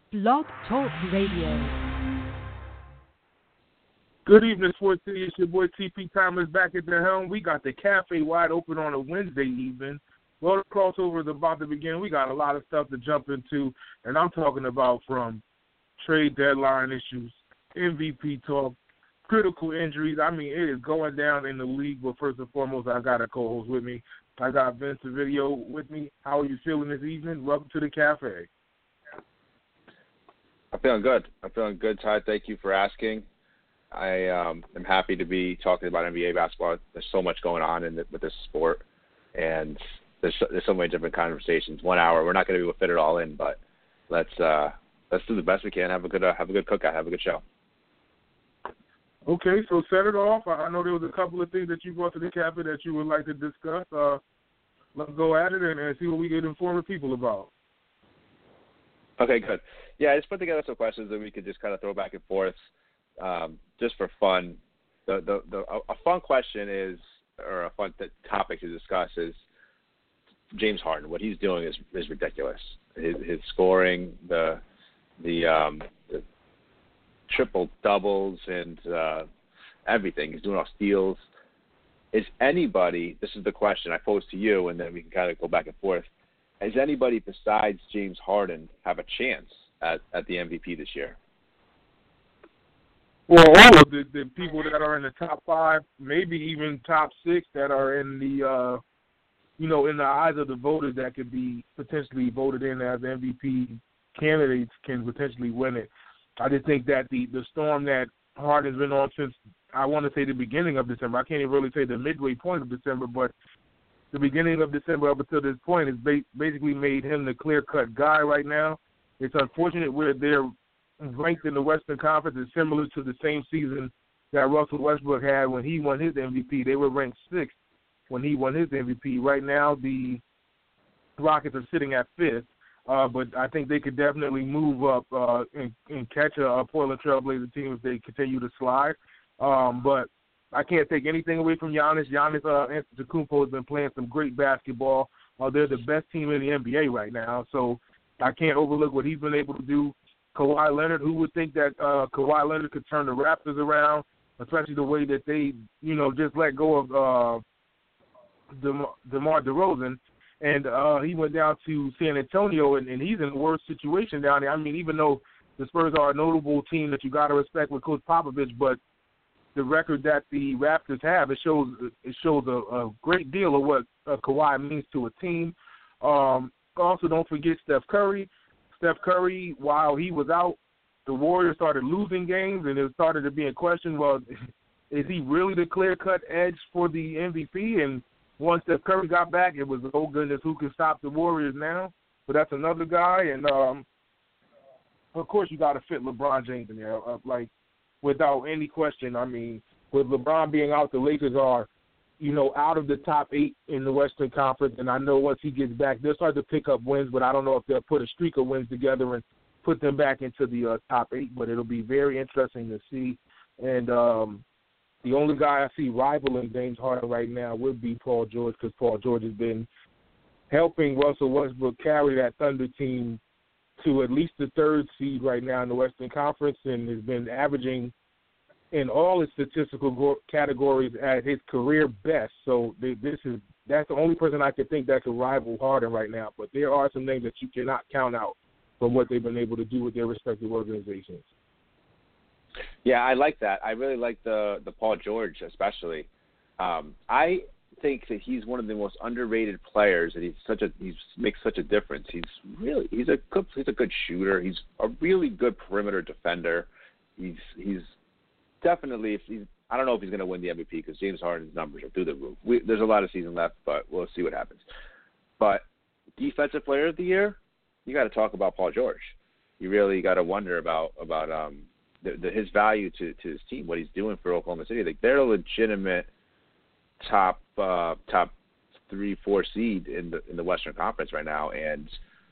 Blog Talk Radio. Good evening, Sports City. It's your boy TP Thomas back at the helm. We got the cafe wide open on a Wednesday evening. Well, the crossover is about to begin. We got a lot of stuff to jump into, and I'm talking about from trade deadline issues, MVP talk, critical injuries. I mean, it is going down in the league. But first and foremost, I got a co-host with me. I got Vince Video with me. How are you feeling this evening? Welcome to the cafe. I'm feeling good, Ty. Thank you for asking. I am happy to be talking about NBA basketball. There's so much going on with this sport, and there's so many different conversations. 1 hour, we're not going to be able to fit it all in, but let's do the best we can. Have a good cookout. Have a good show. Okay, so set it off. I know there was a couple of things that you brought to the cafe that you would like to discuss. Let's go at it and see what we can inform the people about. Okay, good. Yeah, I just put together some questions that we could just kind of throw back and forth, just for fun. A fun question is, or a fun topic to discuss is James Harden. What he's doing is ridiculous. His scoring, the triple doubles, and everything. He's doing all steals. Is anybody? This is the question I pose to you, and then we can kind of go back and forth. Does anybody besides James Harden have a chance at the MVP this year? Well, all of the people that are in the top five, maybe even top six, that are in the in the eyes of the voters that could be potentially voted in as MVP candidates can potentially win it. I just think that the storm that Harden's been on since, I want to say, the beginning of December. I can't even really say the midway point of December, but the beginning of December up until this point has basically made him the clear-cut guy right now. It's unfortunate where they're ranked in the Western Conference is similar to the same season that Russell Westbrook had when he won his MVP. They were ranked sixth when he won his MVP. Right now, the Rockets are sitting at fifth, but I think they could definitely move up and catch a Portland Trailblazer team if they continue to slide. But I can't take anything away from Giannis. Giannis Antetokounmpo has been playing some great basketball. They're the best team in the NBA right now, so I can't overlook what he's been able to do. Kawhi Leonard, who would think that Kawhi Leonard could turn the Raptors around, especially the way that they, just let go of DeMar DeRozan. And he went down to San Antonio, and he's in the worst situation down there. I mean, even though the Spurs are a notable team that you got to respect with Coach Popovich, but the record that the Raptors have, it shows a great deal of what Kawhi means to a team. Also, don't forget Steph Curry. Steph Curry, while he was out, the Warriors started losing games, and it started to be in question, well, is he really the clear-cut edge for the MVP? And once Steph Curry got back, it was, oh, goodness, who can stop the Warriors now? But that's another guy. And, of course, you got to fit LeBron James in there, without any question. I mean, with LeBron being out, the Lakers are, out of the top 8 in the Western Conference, and I know once he gets back, they'll start to pick up wins, but I don't know if they'll put a streak of wins together and put them back into the top 8, but it'll be very interesting to see. And the only guy I see rivaling James Harden right now would be Paul George, because Paul George has been helping Russell Westbrook carry that Thunder team to at least the third seed right now in the Western Conference, and has been averaging in all his statistical categories at his career best. So that's the only person I could think that could rival Harden right now. But there are some names that you cannot count out from what they've been able to do with their respective organizations. Yeah, I like that. I really like the Paul George especially. I think that he's one of the most underrated players, and he makes such a difference. He's a good shooter. He's a really good perimeter defender. He's definitely, I don't know if he's going to win the MVP because James Harden's numbers are through the roof. There's a lot of season left, but we'll see what happens. But Defensive Player of the Year, you got to talk about Paul George. You really got to wonder about his value to his team, what he's doing for Oklahoma City. Like, they're a legitimate top 3-4 seed in the Western Conference right now, and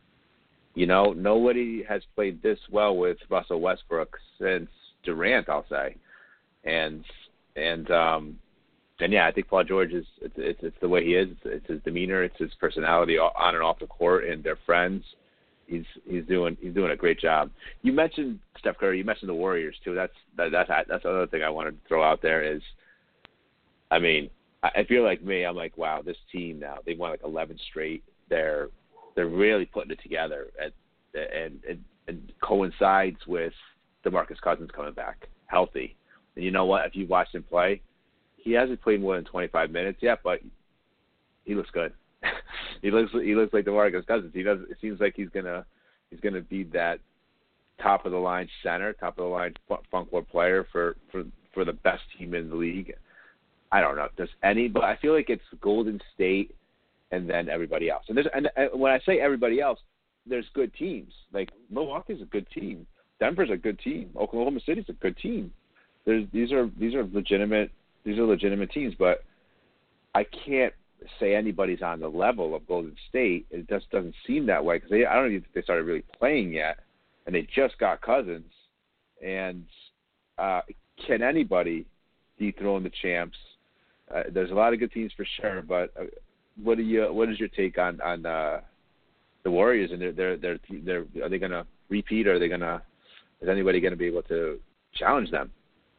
nobody has played this well with Russell Westbrook since Durant, I'll say. And yeah, I think Paul George it's the way he is. It's his demeanor. It's his personality on and off the court, and they're friends. he's doing a great job. You mentioned Steph Curry. You mentioned the Warriors too. That's another thing I wanted to throw out there is, I mean, if you're like me, I'm like, wow, this team now they've won like 11 straight. They're really putting it together, and coincides with DeMarcus Cousins coming back healthy. And you know what? If you watched him play, he hasn't played more than 25 minutes yet, but he looks good. he looks like DeMarcus Cousins. It seems like he's gonna be that top of the line center, top of the line front court player for the best team in the league. I don't know. Does anybody? I feel like it's Golden State and then everybody else. And when I say everybody else, there's good teams. Like Milwaukee's a good team. Denver's a good team. Oklahoma City's a good team. These are legitimate teams, but I can't say anybody's on the level of Golden State. It just doesn't seem that way because I don't even think they started really playing yet, and they just got Cousins. And can anybody dethrone the champs? There's a lot of good teams for sure, but what is your take on the Warriors and are they going to repeat? Or is anybody going to be able to challenge them?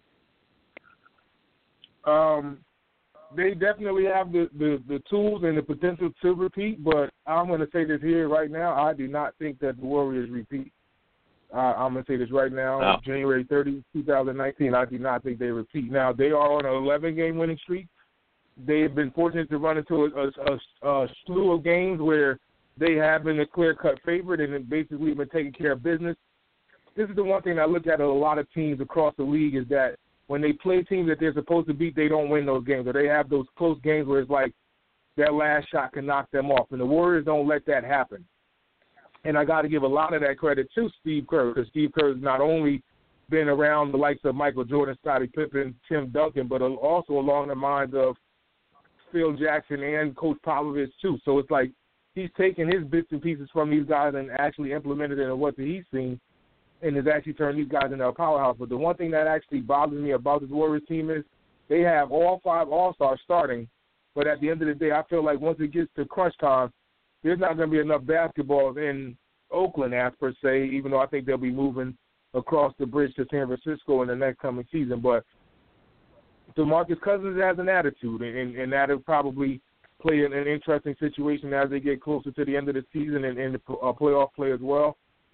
They definitely have the tools and the potential to repeat, but I'm going to say this here right now. I do not think that the Warriors repeat. I'm going to say this right now. Oh. January 30, 2019, I do not think they repeat. Now, they are on an 11-game winning streak. They've been fortunate to run into a slew of games where they have been a clear-cut favorite and basically been taking care of business. This is the one thing I look at a lot of teams across the league is that when they play teams that they're supposed to beat, they don't win those games. Or they have those close games where it's like that last shot can knock them off. And the Warriors don't let that happen. And I got to give a lot of that credit to Steve Kerr because Steve Kerr has not only been around the likes of Michael Jordan, Scottie Pippen, Tim Duncan, but also along the minds of Phil Jackson and Coach Popovich too. So it's like he's taken his bits and pieces from these guys and actually implemented it in what he's seen. And has actually turned these guys into a powerhouse. But the one thing that actually bothers me about this Warriors team is they have all 5 All-Stars starting, but at the end of the day, I feel like once it gets to crunch time, there's not going to be enough basketball in Oakland, as per se, even though I think they'll be moving across the bridge to San Francisco in the next coming season. But DeMarcus Cousins has an attitude, and that will probably play an interesting situation as they get closer to the end of the season and the playoff play as well.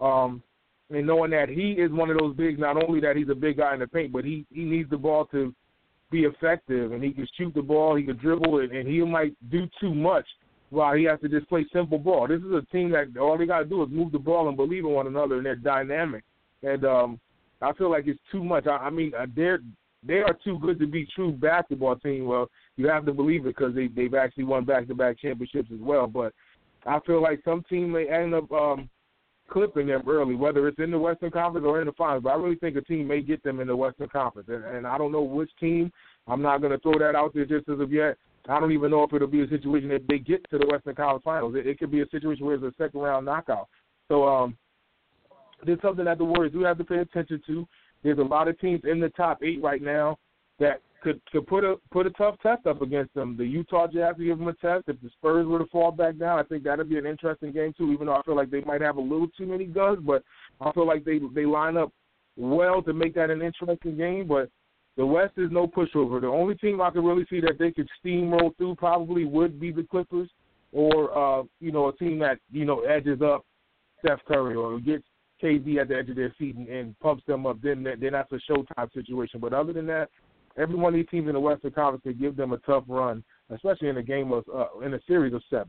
And knowing that he is one of those bigs, not only that he's a big guy in the paint, but he needs the ball to be effective, and he can shoot the ball, he can dribble, and he might do too much while he has to just play simple ball. This is a team that all they got to do is move the ball and believe in one another, and they're dynamic. And I feel like it's too much. I mean, they are too good to be true basketball team. Well, you have to believe it because they've actually won back-to-back championships as well. But I feel like some team may end up clipping them early, whether it's in the Western Conference or in the Finals. But I really think a team may get them in the Western Conference. And I don't know which team. I'm not going to throw that out there just as of yet. I don't even know if it'll be a situation that they get to the Western Conference Finals. It could be a situation where it's a second-round knockout. So there's something that the Warriors do have to pay attention to. There's a lot of teams in the top 8 right now that could put a tough test up against them. The Utah Jazz will give them a test. If the Spurs were to fall back down, I think that would be an interesting game too, even though I feel like they might have a little too many guns, but I feel like they line up well to make that an interesting game. But the West is no pushover. The only team I could really see that they could steamroll through probably would be the Clippers or, a team that, edges up Steph Curry or gets KD at the edge of their feet and pumps them up. Then that's a showtime situation. But other than that, every one of these teams in the Western Conference could give them a tough run, especially in a game of in a series of 7.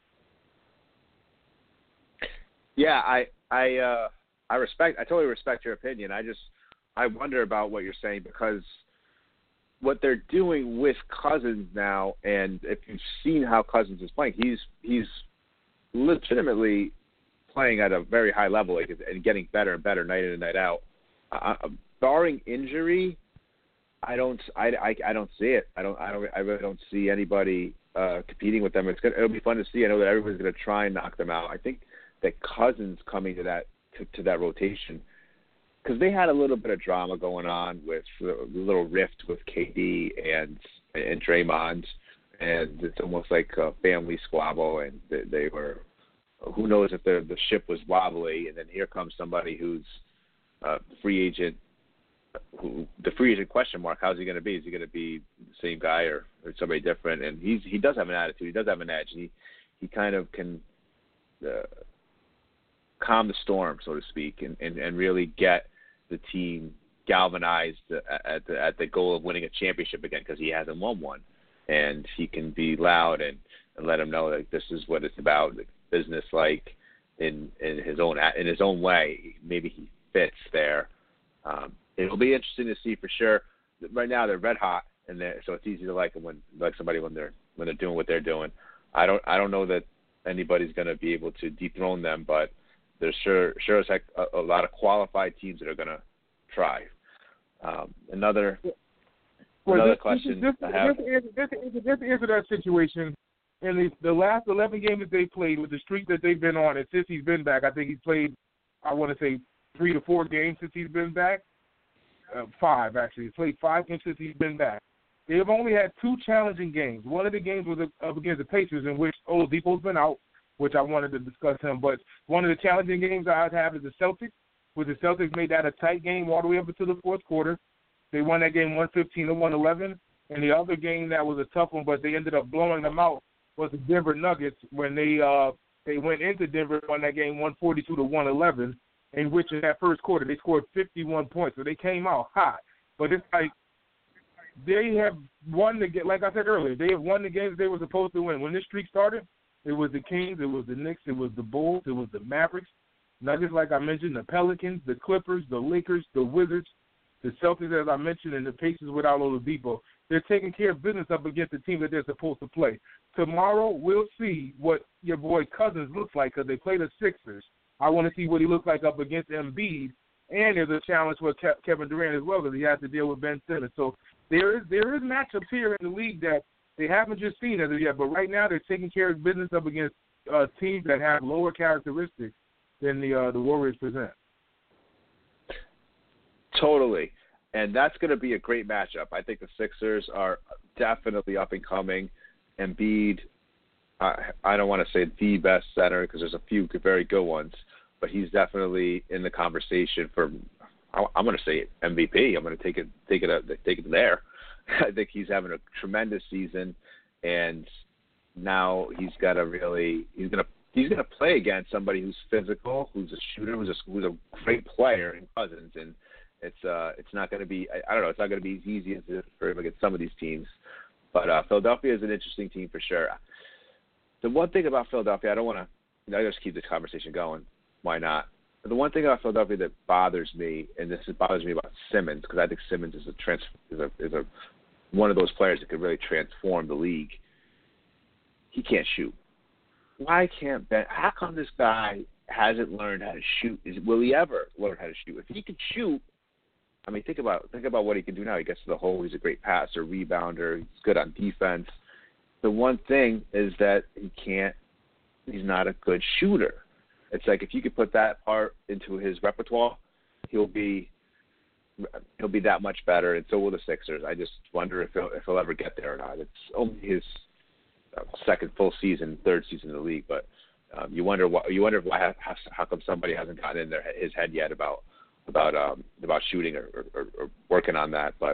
Yeah, I totally respect your opinion. I wonder about what you're saying because what they're doing with Cousins now, and if you've seen how Cousins is playing, he's legitimately playing at a very high level and getting better and better night in and night out. Barring injury, I don't see it. I really don't see anybody competing with them. It'll be fun to see. I know that everybody's going to try and knock them out. I think that Cousins coming to that rotation, because they had a little bit of drama going on with a little rift with KD and Draymond, and it's almost like a family squabble, and they were who knows if the ship was wobbly, and then here comes somebody who's free agent. The free agent question mark? How's he going to be? Is he going to be the same guy or somebody different? And he does have an attitude. He does have an edge. And he kind of can calm the storm, so to speak, and really get the team galvanized at the goal of winning a championship again, because he hasn't won one. And he can be loud and let them know that this is what it's about, business like in his own way. Maybe he fits there. It'll be interesting to see for sure. Right now they're red hot, and so it's easy to like them when somebody when they're doing what they're doing. I don't know that anybody's going to be able to dethrone them, but there's sure as heck a lot of qualified teams that are going to try. Another question I have. Just to answer that situation, in the last 11 games that they played, with the streak that they've been on, and since he's been back, I think he's played, I want to say, 3 to 4 games since he's been back. 5, actually. He's played 5 games since he's been back. They have only had 2 challenging games. One of the games was up against the Pacers, in which Oladipo's been out, which I wanted to discuss him. But one of the challenging games I'd have is the Celtics, where the Celtics made that a tight game all the way up into the fourth quarter. They won that game 115-111. And the other game that was a tough one, but they ended up blowing them out, was the Denver Nuggets, when they went into Denver, won that game 142-111. In which in that first quarter they scored 51 points, so they came out hot. But it's like they have won the game. Like I said earlier, they have won the games they were supposed to win. When this streak started, it was the Kings, it was the Knicks, it was the Bulls, it was the Mavericks. Nuggets, like I mentioned, the Pelicans, the Clippers, the Lakers, the Wizards, the Celtics, as I mentioned, and the Pacers without Oladipo. They're taking care of business up against the team that they're supposed to play. Tomorrow we'll see what your boy Cousins looks like, because they play the Sixers. I want to see what he looks like up against Embiid, and there's a challenge for Kevin Durant as well, because he has to deal with Ben Simmons. So there is matchups here in the league that they haven't just seen as of yet, but right now they're taking care of business up against teams that have lower characteristics than the Warriors present. Totally, and that's going to be a great matchup. I think the Sixers are definitely up and coming. Embiid, I don't want to say the best center, because there's a few very good ones, but he's definitely in the conversation for. I'm going to say MVP. I'm going to take it there. I think he's having a tremendous season, and now he's got to really he's going to play against somebody who's physical, who's a shooter, who's a great player in Cousins, and it's not going to be. I don't know. It's not going to be as easy as it for him against some of these teams, but Philadelphia is an interesting team for sure. The one thing about Philadelphia, I just keep this conversation going. Why not? But the one thing about Philadelphia that bothers me, and bothers me about Simmons, because I think Simmons is one of those players that could really transform the league. He can't shoot. Why can't Ben? How come this guy hasn't learned how to shoot? Will he ever learn how to shoot? If he could shoot, I mean, think about what he can do now. He gets to the hole. He's a great passer, rebounder. He's good on defense. The one thing is that he's not a good shooter. It's like if you could put that part into his repertoire, he'll be that much better, and so will the Sixers. I just wonder if he'll ever get there or not. It's only his second full season, third season in the league, but you wonder how come somebody hasn't gotten in his head yet about shooting or working on that. But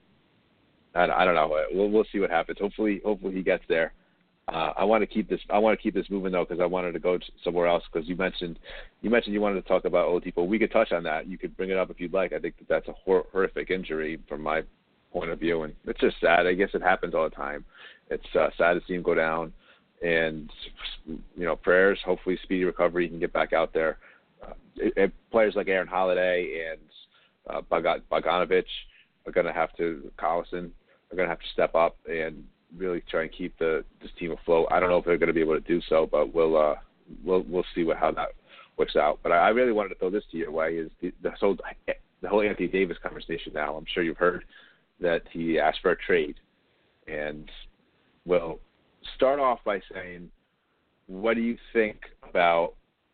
I don't know. We'll see what happens. Hopefully he gets there. I want to keep this moving though, because I wanted to go somewhere else. Because you mentioned you wanted to talk about Oladipo. We could touch on that. You could bring it up if you'd like. I think that's a horrific injury from my point of view, and it's just sad. I guess it happens all the time. It's sad to see him go down, and prayers. Hopefully, speedy recovery. He can get back out there. Players like Aaron Holiday and Bogdanovic are going to have to. Collison are going to have to step up and really try and keep this team afloat. I don't know if they're going to be able to do so, but we'll see how that works out. But I really wanted to throw this to your way is the whole Anthony Davis conversation. Now I'm sure you've heard that he asked for a trade, and we'll start off by saying, what do you think about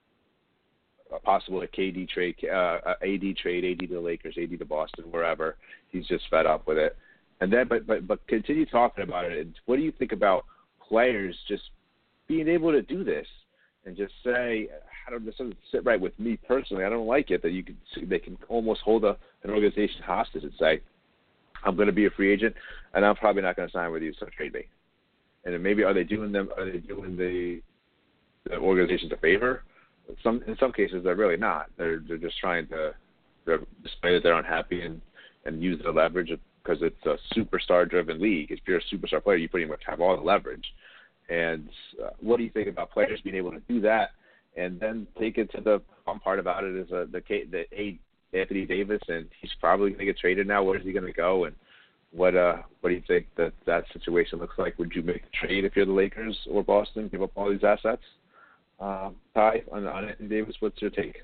a possible KD trade, AD trade, AD to the Lakers, AD to Boston, wherever? He's just fed up with it. And then, but continue talking about it. And what do you think about players just being able to do this? and just say, this doesn't sit right with me personally. I don't like it that they can almost hold an organization hostage and say, I'm going to be a free agent, and I'm probably not going to sign with you, so trade me. And then maybe are they doing the organizations a favor? In some cases, they're really not. They're just trying to display that they're unhappy and use their leverage because it's a superstar-driven league. If you're a superstar player, you pretty much have all the leverage. And what do you think about players being able to do that and then take it to the fun part about it is the Anthony Davis, and he's probably going to get traded now. Where is he going to go? And what do you think that situation looks like? Would you make a trade if you're the Lakers or Boston, give up all these assets? Ty, on Anthony Davis, what's your take?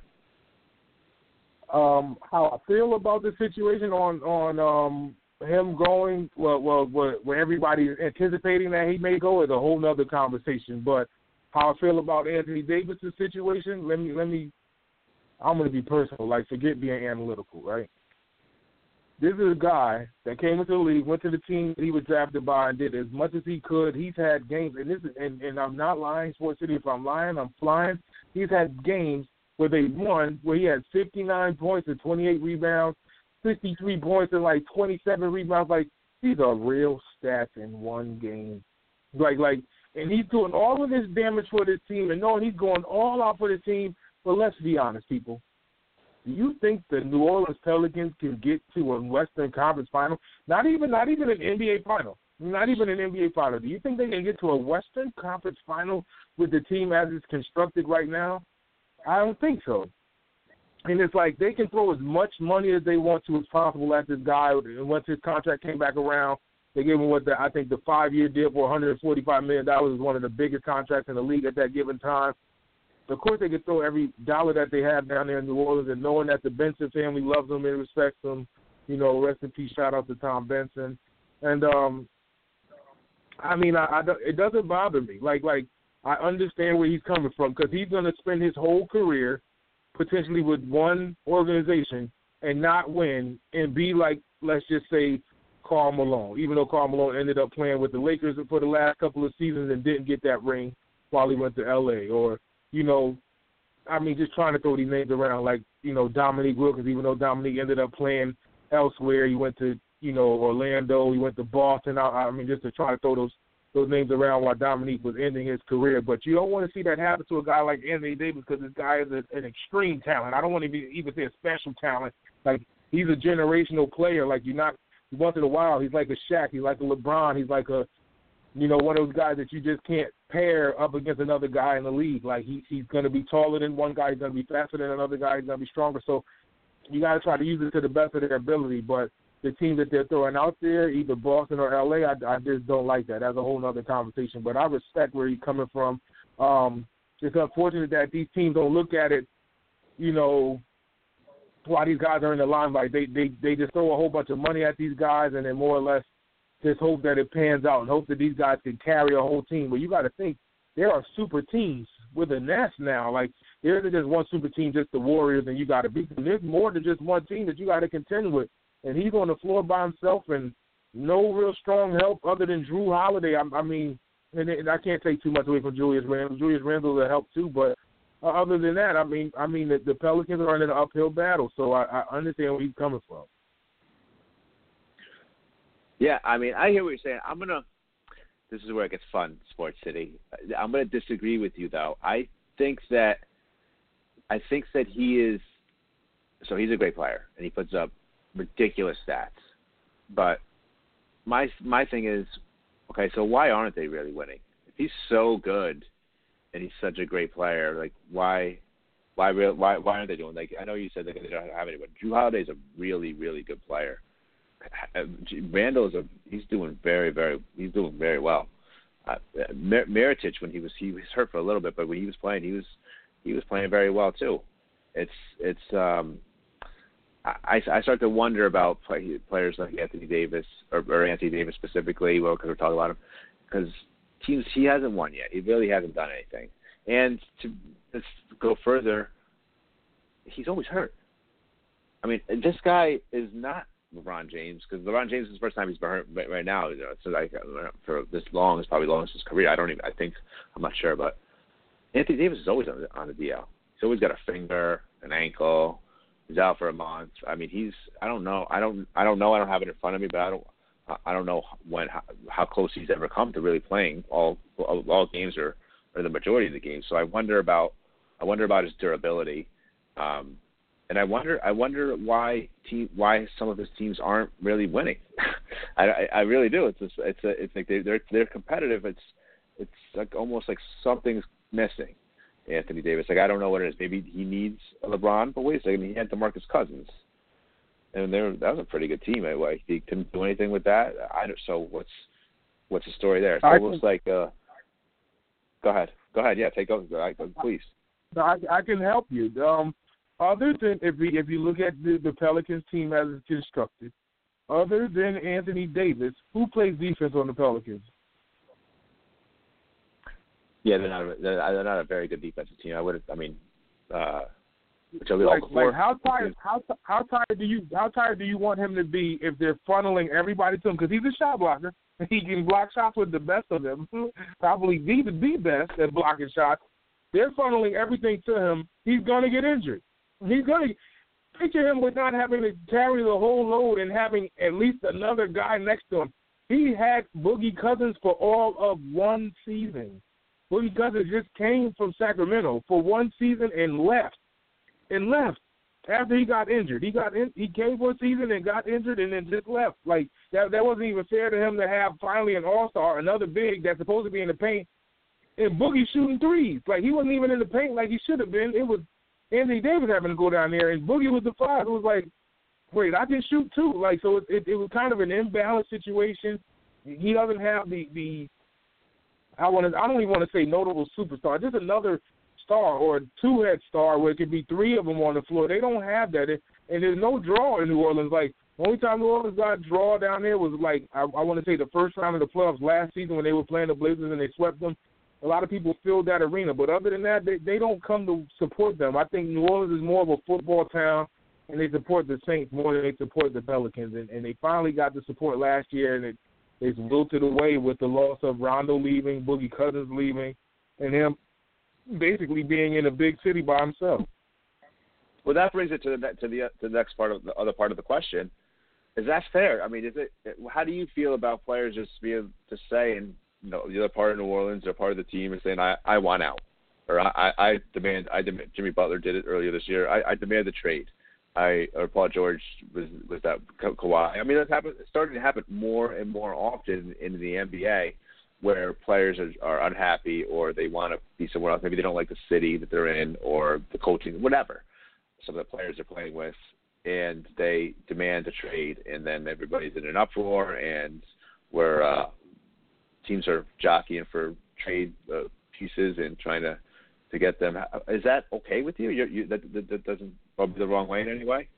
How I feel about the situation on him going, where everybody's anticipating that he may go is a whole nother conversation. But how I feel about Anthony Davis' situation, let me. I'm going to be personal. Like, forget being analytical, right? This is a guy that came into the league, went to the team that he was drafted by, and did as much as he could. He's had games, and I'm not lying, Sports City. If I'm lying, I'm flying. He's had games where they won, where he had 59 points and 28 rebounds, 63 points and like 27 rebounds. Like, these are real stats in one game. Like, and he's doing all of this damage for this team, and knowing he's going all out for the team. But let's be honest, people. Do you think the New Orleans Pelicans can get to a Western Conference final? Not even an NBA final. Not even an NBA final. Do you think they can get to a Western Conference final with the team as it's constructed right now? I don't think so. And it's like they can throw as much money as they want to as possible at this guy. And once his contract came back around, they gave him I think the 5-year deal for $145 million is one of the biggest contracts in the league at that given time. Of course, they could throw every dollar that they have down there in New Orleans, and knowing that the Benson family loves them and respects them, rest in peace, shout out to Tom Benson. And, it doesn't bother me. Like I understand where he's coming from because he's going to spend his whole career potentially with one organization and not win and be like, let's just say, Karl Malone, even though Karl Malone ended up playing with the Lakers for the last couple of seasons and didn't get that ring while he went to L.A. or just trying to throw these names around like, Dominique Wilkins, even though Dominique ended up playing elsewhere. He went to, Orlando. He went to Boston. Just to try to throw those names around while Dominique was ending his career. But you don't want to see that happen to a guy like Anthony Davis because this guy is an extreme talent. I don't want to even say a special talent. Like, he's a generational player. Like, once in a while, he's like a Shaq. He's like a LeBron. He's like a one of those guys that you just can't pair up against another guy in the league. Like, he's going to be taller than one guy. He's going to be faster than another guy. He's going to be stronger. So you got to try to use it to the best of their ability. But the team that they're throwing out there, either Boston or L.A., I just don't like that. That's a whole other conversation. But I respect where he's coming from. It's unfortunate that these teams don't look at it, while these guys are in the limelight. They just throw a whole bunch of money at these guys and then more or less just hope that it pans out and hope that these guys can carry a whole team. But you got to think, there are super teams with the Nets now. Like, there isn't just one super team, just the Warriors, and you got to beat them. There's more than just one team that you got to contend with. And he's on the floor by himself and no real strong help other than Drew Holiday. And I can't take too much away from Julius Randle. Julius Randle will help too, but other than that, the Pelicans are in an uphill battle, so I understand where he's coming from. Yeah, I hear what you're saying. This is where it gets fun, Sports City. I'm going to disagree with you, though. I think that he is – so he's a great player, and he puts up ridiculous stats. But my thing is, okay, so why aren't they really winning? If he's so good and he's such a great player, like, why aren't they doing? Like, I know you said that they don't have anyone. Drew Holiday's a really, really good player. Randall he's doing very, very well. Mirotic, when he was hurt for a little bit, but when he was playing, he was playing very well too. I start to wonder about players like Anthony Davis or Anthony Davis specifically, because we're talking about him, because teams he hasn't won yet. He really hasn't done anything. And to go further, he's always hurt. This guy is not LeBron James, because LeBron James is the first time he's been hurt right now. So like for this long, it's probably the longest in his career. I'm not sure, but Anthony Davis is always on the DL. He's always got a finger, an ankle. He's out for a month. I mean, I don't know. I don't have it in front of me, but I don't know how close he's ever come to really playing all games or the majority of the games. So I wonder about his durability, and I wonder why some of his teams aren't really winning. I really do. It's like they're competitive. It's like almost like something's missing. Anthony Davis, like I don't know what it is. Maybe he needs a LeBron, but wait a second, he had DeMarcus Cousins, and that was a pretty good team. Anyway, he couldn't do anything with that. So what's the story there? It's almost like go ahead, yeah, take over, please. No, I can help you. Other than if you look at the Pelicans team as it's constructed, other than Anthony Davis, who plays defense on the Pelicans? Yeah, they're not a very good defensive team. Which are we like, all before? Like how tired do you want him to be if they're funneling everybody to him? Because he's a shot blocker. He can block shots with the best of them. Probably the best at blocking shots. They're funneling everything to him. He's going to get injured. He's going to picture him with not having to carry the whole load and having at least another guy next to him. He had Boogie Cousins for all of one season. Boogie Cousins just came from Sacramento for one season and left. After he got injured. He came for a season and got injured and then just left. Like, that wasn't even fair to him to have finally an all-star, another big that's supposed to be in the paint, and Boogie shooting threes. Like, he wasn't even in the paint like he should have been. It was Anthony Davis having to go down there, and Boogie was the five. It was like, wait, I can shoot too. Like, so it was kind of an imbalanced situation. He doesn't have the I don't even want to say notable superstar, just another star or a two-head star where it could be three of them on the floor. They don't have that. And there's no draw in New Orleans. Like, the only time New Orleans got a draw down there was, like, I want to say the first round of the playoffs last season when they were playing the Blazers and they swept them. A lot of people filled that arena. But other than that, they don't come to support them. I think New Orleans is more of a football town, and they support the Saints more than they support the Pelicans. And they finally got the support last year, and it's wilted away with the loss of Rondo leaving, Boogie Cousins leaving, and him basically being in a big city by himself. Well, that brings it to the next part of the other part of the question. Is that fair? I mean, how do you feel about players just being to say, and the other part of New Orleans or part of the team is saying, I want out, or I demand. Jimmy Butler did it earlier this year. I demand the trade. Or Paul George was that Kawhi. I mean, it's starting to happen more and more often in the NBA, where players are unhappy or they want to be somewhere else. Maybe they don't like the city that they're in or the coaching, whatever. Some of the players they're playing with, and they demand a trade, and then everybody's in an uproar, and where teams are jockeying for trade pieces and trying to get them. Is that okay with you? That doesn't rub you the wrong way in any way?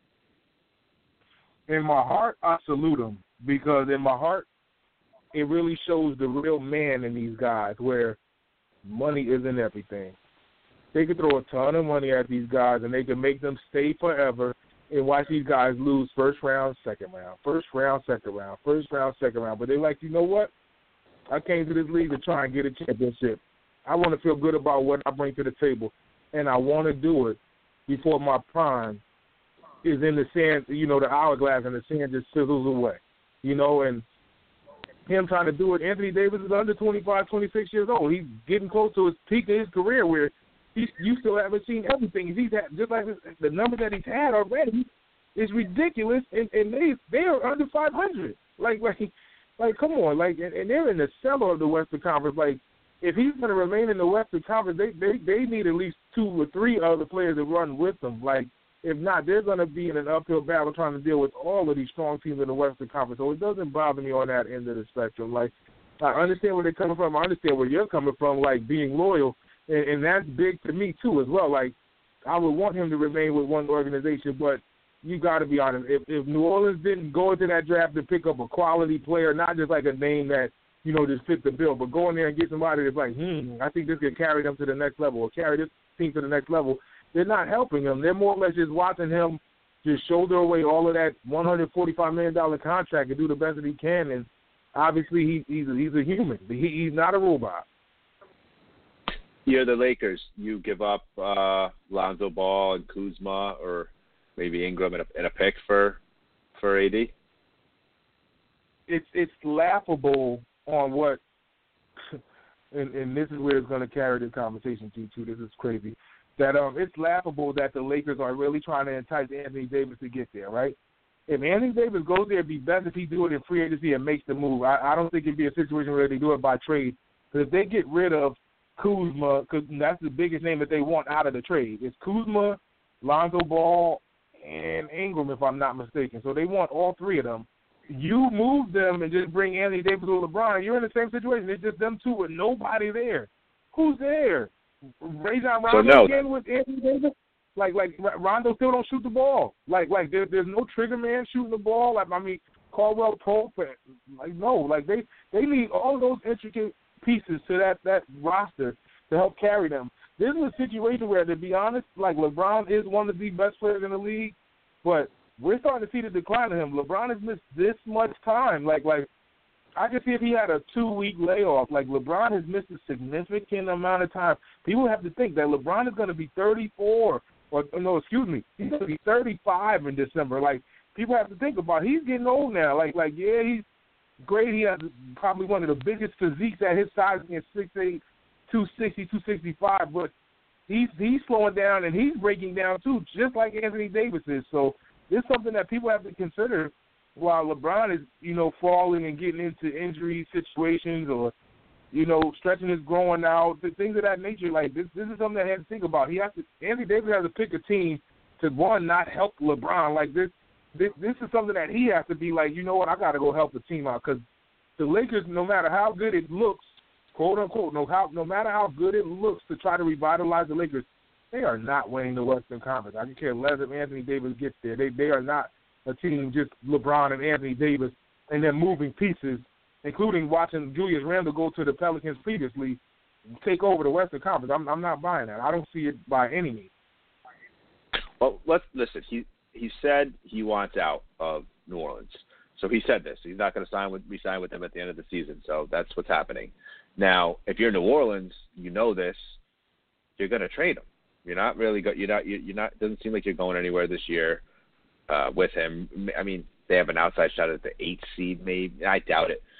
In my heart, I salute them, because in my heart, it really shows the real man in these guys, where money isn't everything. They could throw a ton of money at these guys, and they can make them stay forever and watch these guys lose first round, second round, first round, second round, first round, second round. But they're like, you know what? I came to this league to try and get a championship. I want to feel good about what I bring to the table, and I want to do it before my prime is in the sand, the hourglass, and the sand just sizzles away, and him trying to do it. Anthony Davis is under 25, 26 years old. He's getting close to his peak of his career, where you still haven't seen everything. He's had, just like the numbers that he's had already is ridiculous, and they are under 500. Like come on, and they're in the cellar of the Western Conference. Like, if he's going to remain in the Western Conference, they need at least 2 or 3 other players to run with them. Like, if not, they're going to be in an uphill battle trying to deal with all of these strong teams in the Western Conference. So it doesn't bother me on that end of the spectrum. Like, I understand where they're coming from. I understand where you're coming from, like being loyal, and that's big to me too as well. Like, I would want him to remain with one organization, but you got to be honest. If New Orleans didn't go into that draft to pick up a quality player, not just like a name that just fit the bill, but go in there and get somebody that's like, I think this could carry them to the next level or carry this team to the next level, they're not helping him. They're more or less just watching him just shoulder away all of that $145 million contract and do the best that he can. And obviously he's a human. He's not a robot. You're the Lakers. You give up Lonzo Ball and Kuzma, or maybe Ingram and a pick for AD. It's laughable on what, and this is where it's going to carry this conversation to. This is crazy. That it's laughable that the Lakers are really trying to entice Anthony Davis to get there, right? If Anthony Davis goes there, it'd be best if he do it in free agency and makes the move. I don't think it'd be a situation where they do it by trade. Because if they get rid of Kuzma, because that's the biggest name that they want out of the trade. It's Kuzma, Lonzo Ball, and Ingram, if I'm not mistaken. So they want all three of them. You move them and just bring Anthony Davis or LeBron, you're in the same situation. It's just them two with nobody there. Who's there? Rajon Rondo again with Anthony Davis? Like Rondo still don't shoot the ball. Like there's no trigger man shooting the ball. Like, I mean, Caldwell Pope. They need all those intricate pieces to that roster to help carry them. This is a situation where, to be honest, like LeBron is one of the best players in the league, but we're starting to see the decline of him. LeBron has missed this much time. Like I can see if he had a 2-week layoff. Like LeBron has missed a significant amount of time. People have to think that LeBron is going to be 34. He's going to be 35 in December. Like, people have to think about it. He's getting old now. Yeah, he's great. He has probably one of the biggest physiques at his size, being 6'8", 260, 265. But he's slowing down, and he's breaking down, too, just like Anthony Davis is. So it's something that people have to consider while LeBron is, falling and getting into injury situations or, stretching his growing out, things of that nature. Like, this is something that he has to think about. Anthony Davis has to pick a team to, one, not help LeBron. Like, this is something that he has to be like, you know what, I got to go help the team out. Because the Lakers, no matter how good it looks, quote, unquote, no matter how good it looks to try to revitalize the Lakers, they are not winning the Western Conference. I can care less if Anthony Davis gets there. They are not a team just LeBron and Anthony Davis and then moving pieces, including watching Julius Randle go to the Pelicans previously, take over the Western Conference. I'm not buying that. I don't see it by any means. Well, let's listen. He said he wants out of New Orleans. So he said this. He's not going to re-sign with them at the end of the season. So that's what's happening. Now, if you're New Orleans, you know this. You're going to trade him. You're not really you're not. Doesn't seem like you're going anywhere this year with him. I mean, they have an outside shot at the 8th seed, maybe. I doubt it.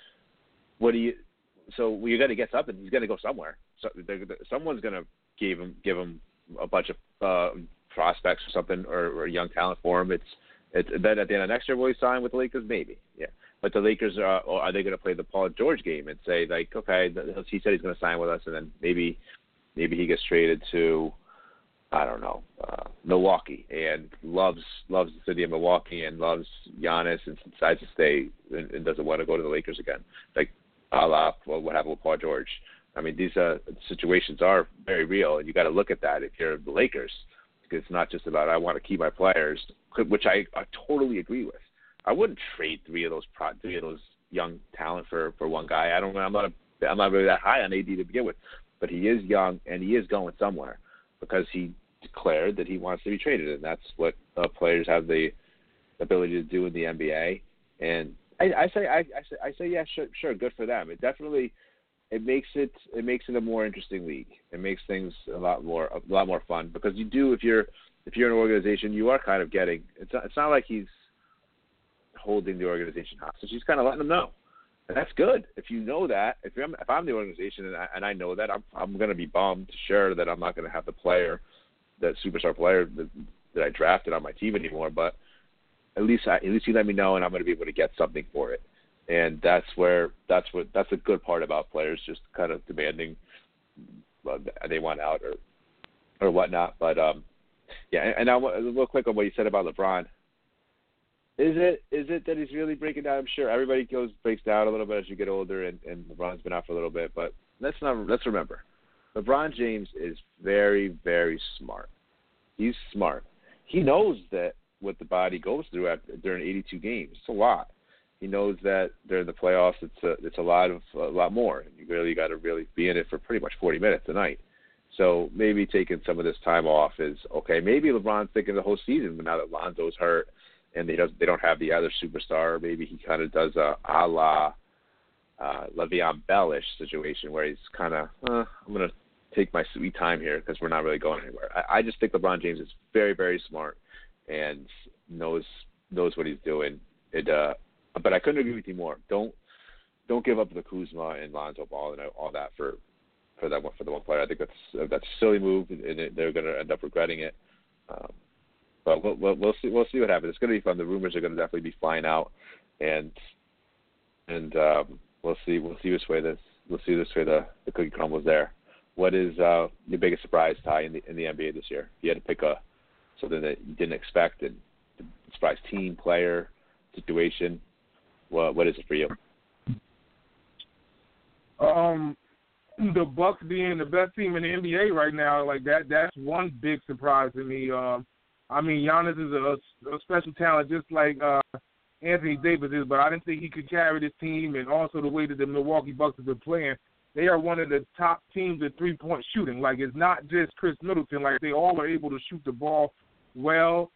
So you're going to get something. He's going to go somewhere. So someone's going to give him a bunch of prospects or something, or young talent for him. It's then at the end of next year, will he sign with the Lakers? Maybe, yeah. But the Lakers are they going to play the Paul George game and say, like, okay, he said he's going to sign with us, and then maybe he gets traded to, I don't know, Milwaukee, and loves the city of Milwaukee and loves Giannis and decides to stay and doesn't want to go to the Lakers again, like a la what happened with Paul George. I mean, these situations are very real, and you got to look at that if you're the Lakers. It's not just about I want to keep my players, which I totally agree with. I wouldn't trade three of those young talent for one guy. I'm not really that high on AD to begin with, but he is young and he is going somewhere because he declared that he wants to be traded, and that's what players have the ability to do in the NBA. And I say yeah, sure, good for them. It makes it a more interesting league. It makes things a lot more fun because you do if you're an organization, you are kind of getting. It's not like he's holding the organization hostage. He's kind of letting them know, and that's good. If you know that, if I'm the organization and I know that, I'm going to be bummed, sure, that I'm not going to have that superstar player that I drafted on my team anymore. But at least you let me know, and I'm going to be able to get something for it. And that's a good part about players just kind of demanding they want out or whatnot. But yeah, and now real quick on what you said about LeBron. Is it that he's really breaking down? I'm sure everybody breaks down a little bit as you get older, and LeBron's been out for a little bit. But let's remember, LeBron James is very, very smart. He's smart. He knows that what the body goes through during 82 games. It's a lot. He knows that during the playoffs, it's a lot more. You really got to really be in it for pretty much 40 minutes a night. So maybe taking some of this time off is okay. Maybe LeBron's thinking the whole season, but now that Lonzo's hurt and they don't have the other superstar, maybe he kind of does a la Le'Veon Bell-ish situation where he's kind of I'm gonna take my sweet time here because we're not really going anywhere. I just think LeBron James is very, very smart and knows what he's doing. But I couldn't agree with you more. Don't give up the Kuzma and Lonzo Ball and all that for the one player. I think that's a silly move, and they're going to end up regretting it. But we'll see what happens. It's going to be fun. The rumors are going to definitely be flying out, and we'll see which way the cookie crumbles there. What is your biggest surprise, Ty, in the NBA this year? If you had to pick something that you didn't expect, and surprise team, player, situation, what is it for you? The Bucks being the best team in the NBA right now, like that's one big surprise to me. Giannis is a special talent, just like Anthony Davis is, but I didn't think he could carry this team, and also the way that the Milwaukee Bucks have been playing. They are one of the top teams at three-point shooting. Like, it's not just Chris Middleton. Like, they all are able to shoot the ball well.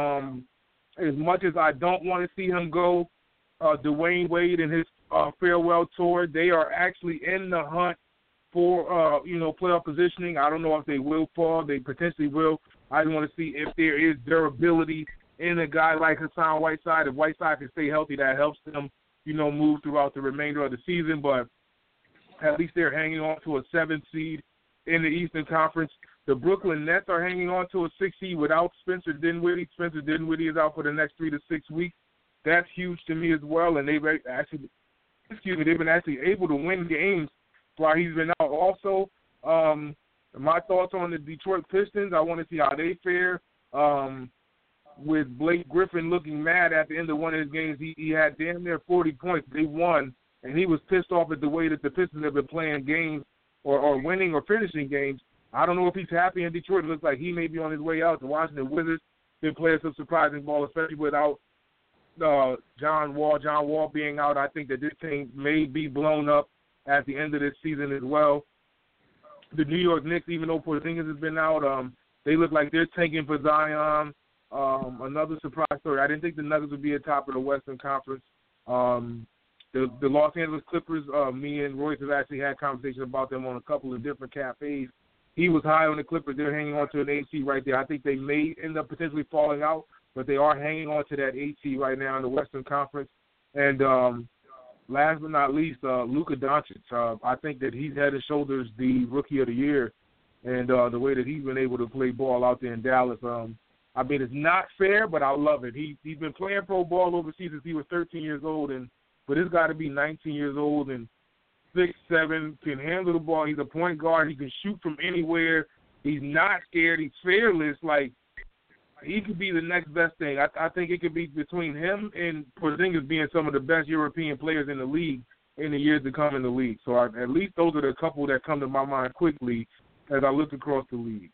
As much as I don't want to see him go, Dwayne Wade and his farewell tour, they are actually in the hunt for, playoff positioning. I don't know if they will fall. They potentially will. I just want to see if there is durability in a guy like Hassan Whiteside. If Whiteside can stay healthy, that helps them, move throughout the remainder of the season. But at least they're hanging on to a 7th seed in the Eastern Conference. The Brooklyn Nets are hanging on to a 6th seed without Spencer Dinwiddie. Spencer Dinwiddie is out for the next 3 to 6 weeks. That's huge to me as well, and they've been actually able to win games while he's been out. Also, my thoughts on the Detroit Pistons, I want to see how they fare. With Blake Griffin looking mad at the end of one of his games, he had damn near 40 points. They won, and he was pissed off at the way that the Pistons have been playing games or winning or finishing games. I don't know if he's happy in Detroit. It looks like he may be on his way out. The Washington Wizards been playing some surprising ball, especially without John Wall. John Wall being out, I think that this team may be blown up at the end of this season as well. The New York Knicks, even though Porzingis has been out, they look like they're tanking for Zion. Another surprise story. I didn't think the Nuggets would be at top of the Western Conference. The Los Angeles Clippers, me and Royce have actually had conversations about them on a couple of different cafes. He was high on the Clippers. They're hanging on to an 8 seed right there. I think they may end up potentially falling out, but they are hanging on to that 8 seed right now in the Western Conference. And last but not least, Luka Doncic. I think that he's head and shoulders the Rookie of the Year, and the way that he's been able to play ball out there in Dallas. It's not fair, but I love it. He's been playing pro ball overseas since he was 13 years old, but this got to be 19 years old and 6'7", can handle the ball. He's a point guard. He can shoot from anywhere. He's not scared. He's fearless. Like, he could be the next best thing. I think it could be between him and Porzingis being some of the best European players in the league in the years to come in the league. So at least those are the couple that come to my mind quickly as I look across the league.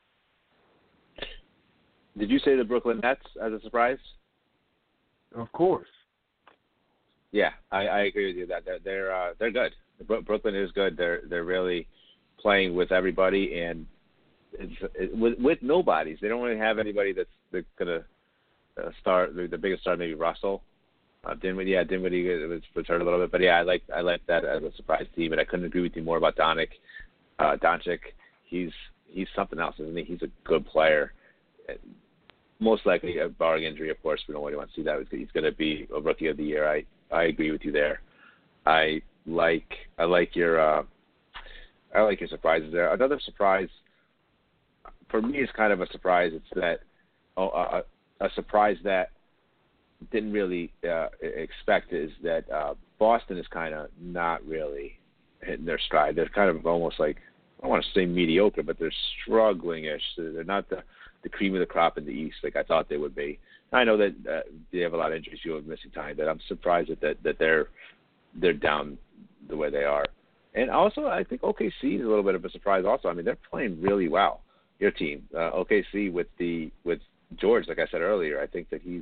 Did you say the Brooklyn Nets as a surprise? Of course. Yeah, I agree with you that they're good. Brooklyn is good. They're really playing with everybody and with nobodies. They don't really have anybody that's gonna start. The biggest star maybe Russell. Dinwiddie was hurt a little bit, but yeah, I like that as a surprise team. And I couldn't agree with you more about Doncic. He's something else, isn't he? He's a good player. Most likely, barring injury, of course, we don't really want to see that. He's going to be a Rookie of the Year. I agree with you there. I like your surprises there. Another surprise for me is kind of a surprise. It's that a surprise that didn't really expect is that Boston is kind of not really hitting their stride. They're kind of almost like, I don't want to say mediocre, but they're struggling-ish. They're not the cream of the crop in the East like I thought they would be. I know that they have a lot of injuries, you have missing time, but I'm surprised that they're down the way they are. And also, I think OKC is a little bit of a surprise also. I mean, they're playing really well, your team. OKC with George, like I said earlier, I think that he's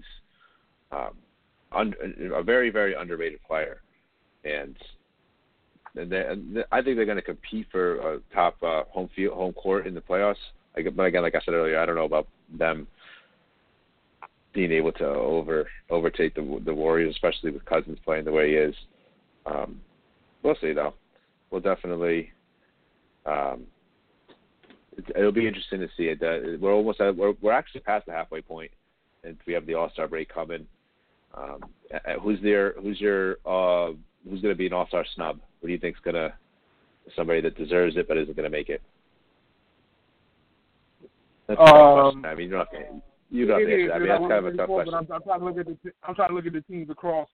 a very, very underrated player. And I think they're going to compete for a top home court in the playoffs. But again, like I said earlier, I don't know about them being able to overtake the Warriors, especially with Cousins playing the way he is. We'll see, though. We'll definitely it'll be interesting to see it. We're actually past the halfway point, and we have the All-Star break coming. Who's going to be an All-Star snub? What do you think's somebody that deserves it but isn't going to make it? That's a tough question. I mean, you don't have to answer that. I mean, that's kind of a tough question. I'm trying to look at the teams across.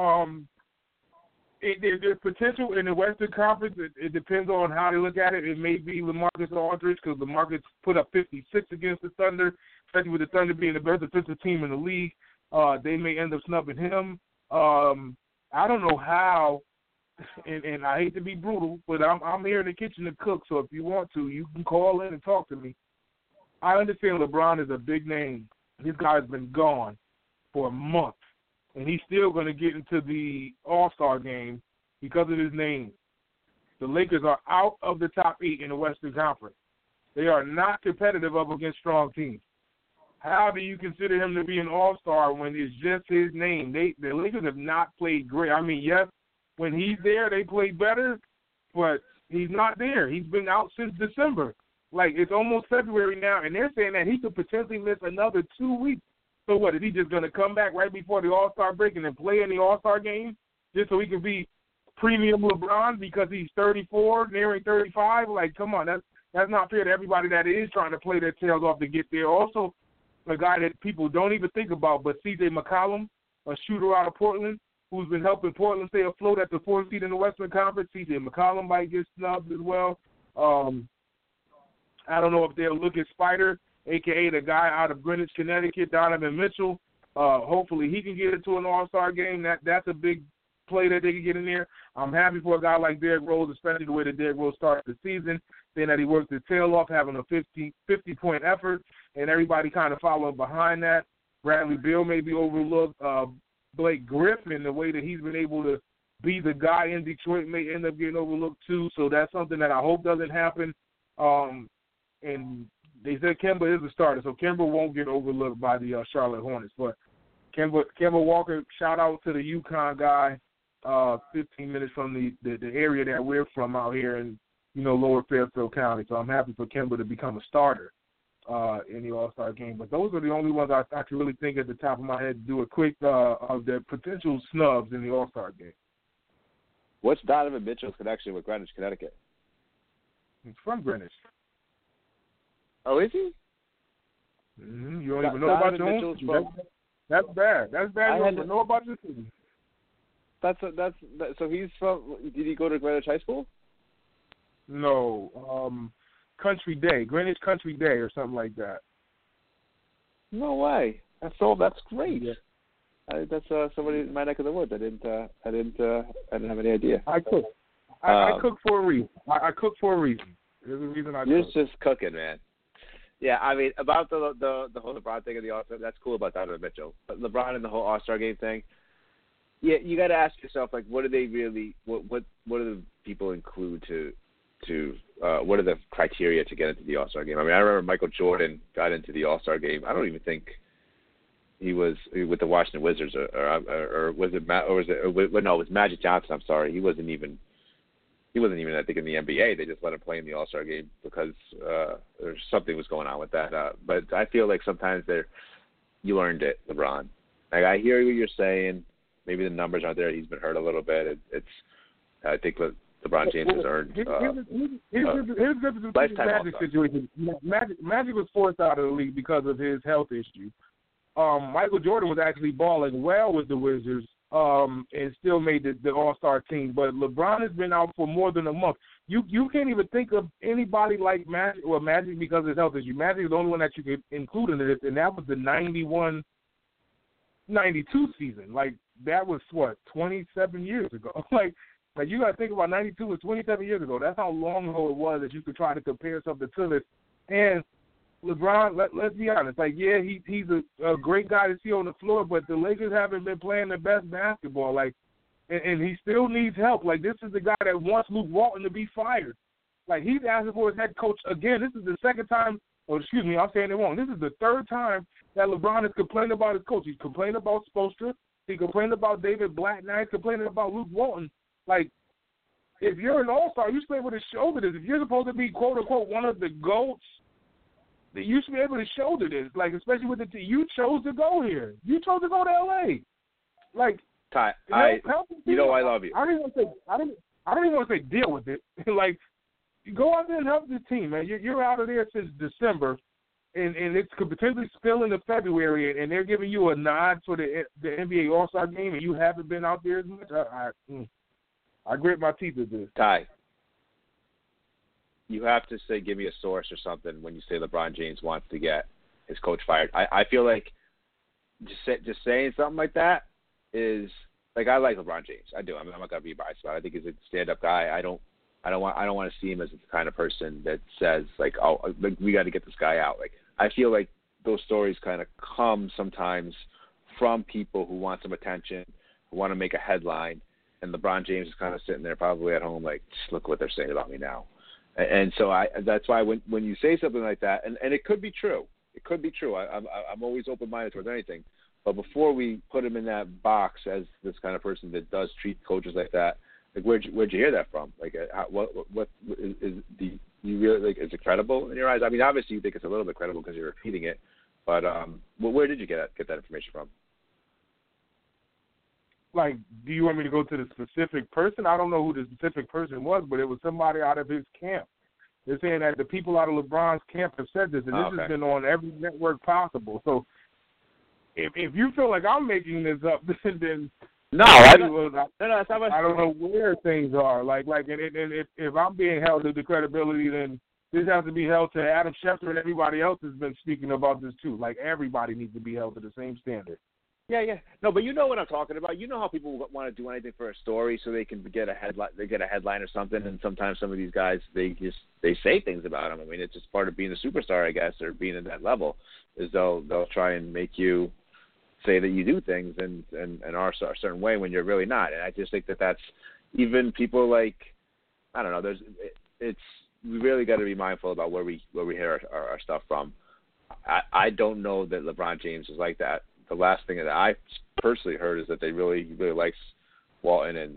There's potential in the Western Conference. It depends on how they look at it. It may be LaMarcus Aldridge because LaMarcus put up 56 against the Thunder, especially with the Thunder being the best defensive team in the league. They may end up snubbing him. I don't know how, and I hate to be brutal, but I'm here in the kitchen to cook, so if you want to, you can call in and talk to me. I understand LeBron is a big name. This guy's been gone for a month, and he's still going to get into the All-Star game because of his name. The Lakers are out of the top 8 in the Western Conference. They are not competitive up against strong teams. How do you consider him to be an All-Star when it's just his name? The Lakers have not played great. I mean, yes, when he's there, they play better, but he's not there. He's been out since December. Like, it's almost February now, and they're saying that he could potentially miss another 2 weeks. So what, is he just going to come back right before the All-Star break and then play in the All-Star game just so he can be premium LeBron because he's 34, nearing 35? Like, come on, that's not fair to everybody that is trying to play their tails off to get there. Also, a guy that people don't even think about, but C.J. McCollum, a shooter out of Portland, who's been helping Portland stay afloat at the 4th seed in the Western Conference. C.J. McCollum might get snubbed as well. I don't know if they'll look at Spider, a.k.a. the guy out of Greenwich, Connecticut, Donovan Mitchell. Hopefully he can get into an All-Star game. That's a big play that they can get in there. I'm happy for a guy like Derrick Rose, especially the way that Derrick Rose started the season, saying that he worked his tail off, having a 50-point effort, and everybody kind of followed behind that. Bradley Beal may be overlooked. Blake Griffin, the way that he's been able to be the guy in Detroit, may end up getting overlooked too. So that's something that I hope doesn't happen. And they said Kemba is a starter, so Kemba won't get overlooked by the Charlotte Hornets. But Kemba Walker, shout out to the UConn guy, 15 minutes from the area that we're from out here in, Lower Fairfield County. So I'm happy for Kemba to become a starter in the All-Star game. But those are the only ones I can really think at the top of my head to do a quick of the potential snubs in the All-Star game. What's Donovan Mitchell's connection with Greenwich, Connecticut? He's from Greenwich. Oh, is he? Mm-hmm. You don't even know about your own city. That's bad. That's bad. You don't even know about your city. So he's from. Did he go to Greenwich High School? No, Country Day, Greenwich Country Day, or something like that. No way. That's great. Yeah. That's somebody in my neck of the woods. I didn't have any idea. I cook. I cook for a reason. I cook for a reason. There's a reason I cook. You're just cooking, man. Yeah, I mean, about the whole LeBron thing of the All-Star, that's cool about Donovan Mitchell. But LeBron and the whole All-Star game thing, yeah, you got to ask yourself, like, what do they really, what do the people include what are the criteria to get into the All-Star game? I mean, I remember Michael Jordan got into the All-Star game. I don't even think he was with the Washington Wizards, or was it no, it was Magic Johnson. I'm sorry, he wasn't even, I think, in the NBA. They just let him play in the All-Star game because there's something was going on with that. But I feel like sometimes you earned it, LeBron. Like, I hear what you're saying. Maybe the numbers aren't there. He's been hurt a little bit. I think what LeBron James has earned. Here's the Magic situation. Magic was forced out of the league because of his health issue. Michael Jordan was actually balling well with the Wizards. And still made the All-Star team. But LeBron has been out for more than a month. You can't even think of anybody like Magic because of his health issue. Magic is the only one that you could include in this, and that was the 91-92 season. Like, that was, 27 years ago? Like you got to think about 92 was 27 years ago. That's how long ago it was that you could try to compare something to this. And LeBron, let's be honest. Like, yeah, he's a great guy to see on the floor, but the Lakers haven't been playing their best basketball. Like, and he still needs help. Like, this is the guy that wants Luke Walton to be fired. Like, he's asking for his head coach again. This is the second time. Oh, excuse me, I'm saying it wrong. This is the third time that LeBron has complained about his coach. He's complained about Spoelstra. He complained about David Blatt. Now he's complaining about Luke Walton. Like, if you're an all-star, you should be able to shoulder this. If you're supposed to be, quote-unquote, one of the GOATs, then you should be able to shoulder this. Like, especially with the team. You chose to go here. You chose to go to L.A. Like, Ty, help I love you. I don't even want to say deal with it. Like, you go out there and help this team, man. You're out of there since December, and it could potentially spill into February, and they're giving you a nod for the NBA All-Star game, and you haven't been out there as much. I grit my teeth at this. Ty, you have to say, give me a source or something when you say LeBron James wants to get his coach fired. I feel like just saying something like that is like, I like LeBron James. I do. I'm not gonna be biased about it. I think he's a stand-up guy. I don't want to see him as the kind of person that says like, oh, like, we got to get this guy out. Like, I feel like those stories kind of come sometimes from people who want some attention, who want to make a headline, and LeBron James is kind of sitting there probably at home like, just look what they're saying about me now. And so that's why when you say something like that, and it could be true. It could be true. I'm always open-minded towards anything. But before we put him in that box as this kind of person that does treat coaches like that, like, where'd you hear that from? Like, what is you really, like, is it credible in your eyes? I mean, obviously you think it's a little bit credible because you're repeating it, but where did you get that information from? Like, do you want me to go to the specific person? I don't know who the specific person was, but it was somebody out of his camp. They're saying that the people out of LeBron's camp have said this, and this has been on every network possible. So if you feel like I'm making this up, then no, I don't know where things are. Like, and if I'm being held to the credibility, then this has to be held to Adam Schefter, and everybody else has been speaking about this too. Like, everybody needs to be held to the same standard. Yeah. No, but you know what I'm talking about. You know how people want to do anything for a story so they can get a headline. They get a headline or something, and sometimes some of these guys they say things about them. I mean, it's just part of being a superstar, I guess, or being at that level. Is they'll try and make you say that you do things and are a certain way when you're really not. And I just think that's even people like, I don't know. We really got to be mindful about where we hear our stuff from. I don't know that LeBron James is like that. The last thing that I personally heard is that he really likes Walton, and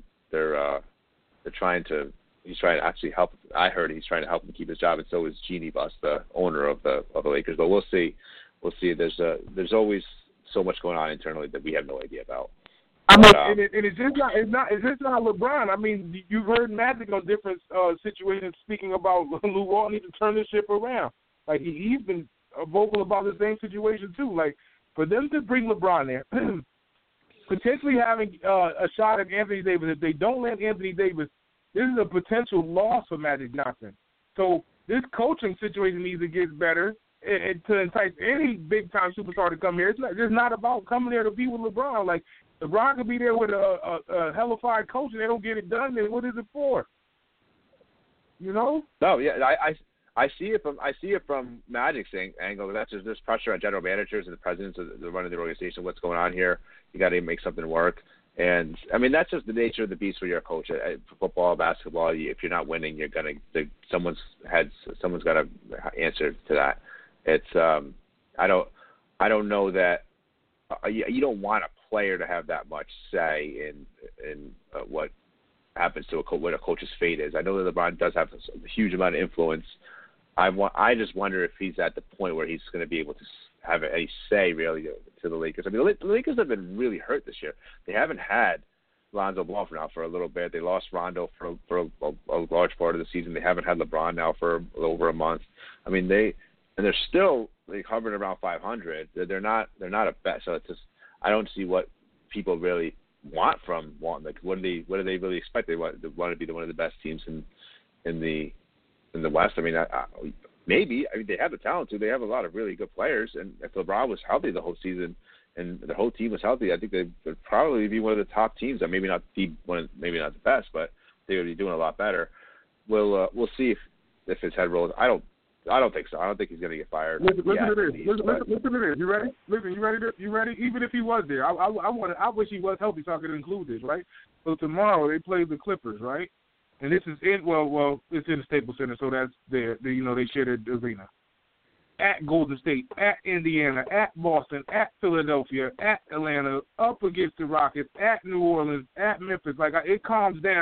he's trying to actually help. I heard he's trying to help him keep his job, and so is Jeannie Buss, the owner of the Lakers. But we'll see. There's always so much going on internally that we have no idea about. I mean, and it's just not LeBron. I mean, you've heard Magic on different situations speaking about Lou Walton needs to turn this ship around. Like, he's been vocal about the same situation too. Like, for them to bring LeBron there, potentially having a shot at Anthony Davis, if they don't land Anthony Davis, this is a potential loss for Magic Johnson. So this coaching situation needs to get better and to entice any big-time superstar to come here. It's not about coming there to be with LeBron. Like, LeBron could be there with a hellified coach and they don't get it done, then what is it for? You know? No, yeah, I see it from Magic's angle. That's just there's pressure on general managers and the presidents of the running the organization. What's going on here? You got to make something work. And I mean, that's just the nature of the beast when you're a coach. For football, basketball, if you're not winning, you're someone's got to answer to that. It's I don't know that you don't want a player to have that much say in what happens to what a coach's fate is. I know that LeBron does have a huge amount of influence. I just wonder if he's at the point where he's going to be able to have any say really to the Lakers. I mean, the Lakers have been really hurt this year. They haven't had Lonzo Ball now for a little bit. They lost Rondo for a large part of the season. They haven't had LeBron now for over a month. I mean, they're still hovering around 500. They're not a bet. So it's just I don't see what people really want from Walton. Like, what do they really expect? They want to be one of the best teams in the West. I mean, maybe. I mean, they have the talent to. They have a lot of really good players, and if LeBron was healthy the whole season and the whole team was healthy, I think they would probably be one of the top teams. Maybe not the best, but they would be doing a lot better. We'll see if his head rolls. I don't think so. I don't think he's going to get fired. Listen to this. You ready? Listen, you ready? Even if he was there, I wish he was healthy so I could include this, right? So tomorrow they play the Clippers, right? And this is it's in the Staples Center, so that's there. They share the arena. At Golden State, at Indiana, at Boston, at Philadelphia, at Atlanta, up against the Rockets, at New Orleans, at Memphis. Like, it calms down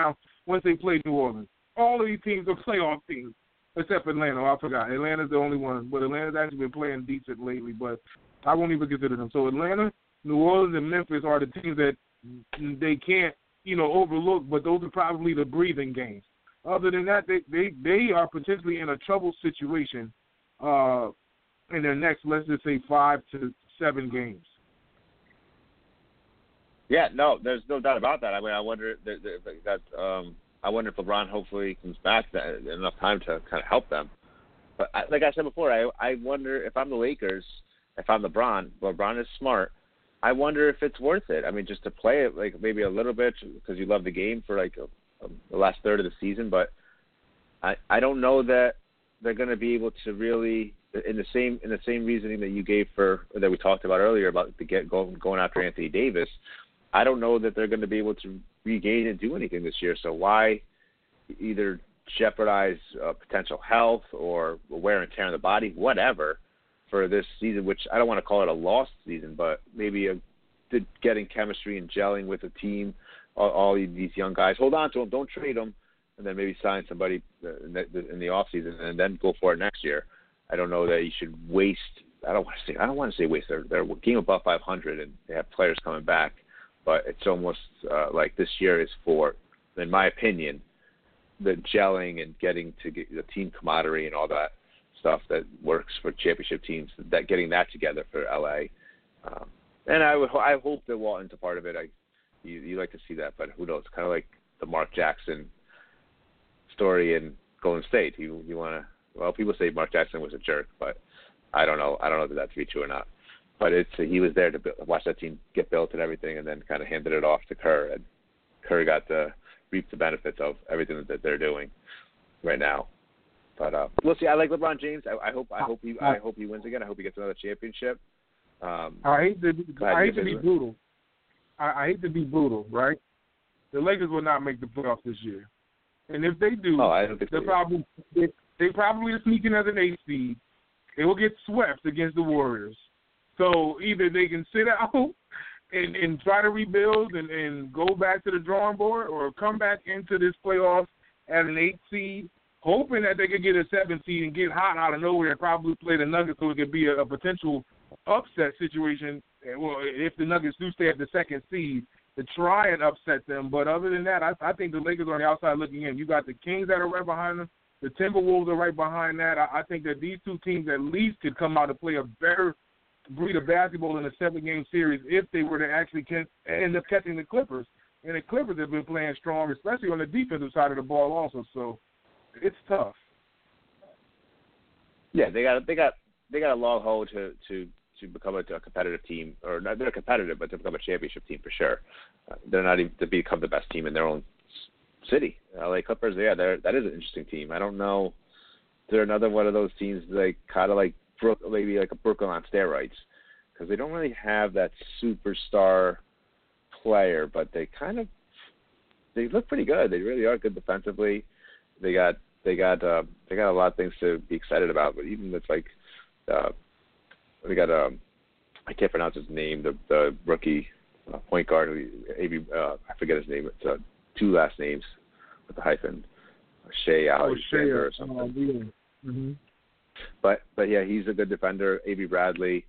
once they played New Orleans. All of these teams are playoff teams, except Atlanta. I forgot. Atlanta's the only one, but Atlanta's actually been playing decent lately, but I won't even consider them. So Atlanta, New Orleans, and Memphis are the teams that they can't, overlook, but those are probably the breathing games. Other than that, they are potentially in a trouble situation in their next, let's just say, 5 to 7 games. Yeah, no, there's no doubt about that. I mean, I wonder I wonder if LeBron hopefully comes back enough time to kind of help them. But like I said before, I wonder if I'm the Lakers, if I'm LeBron is smart. I wonder if it's worth it. I mean, just to play it like maybe a little bit because you love the game for like the last third of the season. But I don't know that they're going to be able to really in the same reasoning that you gave that we talked about earlier about going after Anthony Davis. I don't know that they're going to be able to regain and do anything this year. So why either jeopardize potential health or wear and tear on the body, whatever, for this season, which I don't want to call it a lost season, but maybe getting chemistry and gelling with a team, all these young guys. Hold on to them, don't trade them, and then maybe sign somebody in the offseason and then go for it next year. I don't know that you should waste. I don't want to say waste. They're game above 500 and they have players coming back. But it's almost like this year is for, in my opinion, the gelling and getting to get the team camaraderie and all that stuff that works for championship teams, that getting that together for LA. And I hope that Walton's a part of it. You like to see that, but who knows? Kind of like the Mark Jackson story in Golden State. You want to? Well, people say Mark Jackson was a jerk, but I don't know. I don't know if that's to be true or not. But he was there to watch that team get built and everything, and then kind of handed it off to Kerr, and Kerr got to reap the benefits of everything that they're doing right now. But we'll see. I like LeBron James. I hope he wins again. I hope he gets another championship. I hate to be brutal. I hate to be brutal, right? The Lakers will not make the playoffs this year, and if they do, I don't think they probably are sneaking as an 8 seed. They will get swept against the Warriors. So either they can sit out and try to rebuild and go back to the drawing board, or come back into this playoffs at an 8 seed, hoping that they could get a 7 seed and get hot out of nowhere and probably play the Nuggets so it could be a potential upset situation. Well, if the Nuggets do stay at the 2nd seed, to try and upset them. But other than that, I think the Lakers are on the outside looking in. You got the Kings that are right behind them. The Timberwolves are right behind that. I think that these two teams at least could come out and play a better breed of basketball in a 7-game series if they were to actually end up catching the Clippers. And the Clippers have been playing strong, especially on the defensive side of the ball also. So it's tough. Yeah, they got a long haul to become a competitive team, or not, they're competitive, but to become a championship team for sure. They're not even to become the best team in their own city. LA Clippers, that is an interesting team. I don't know. They're another one of those teams kind of like maybe like a Brooklyn on steroids, because they don't really have that superstar player, but they look pretty good. They really are good defensively. They got a lot of things to be excited about. But even it's like they got I can't pronounce his name, the rookie point guard, I forget his name. It's 2 last names with the hyphen, Shea Alexander or something. Mm-hmm. But yeah, he's a good defender. Avery Bradley,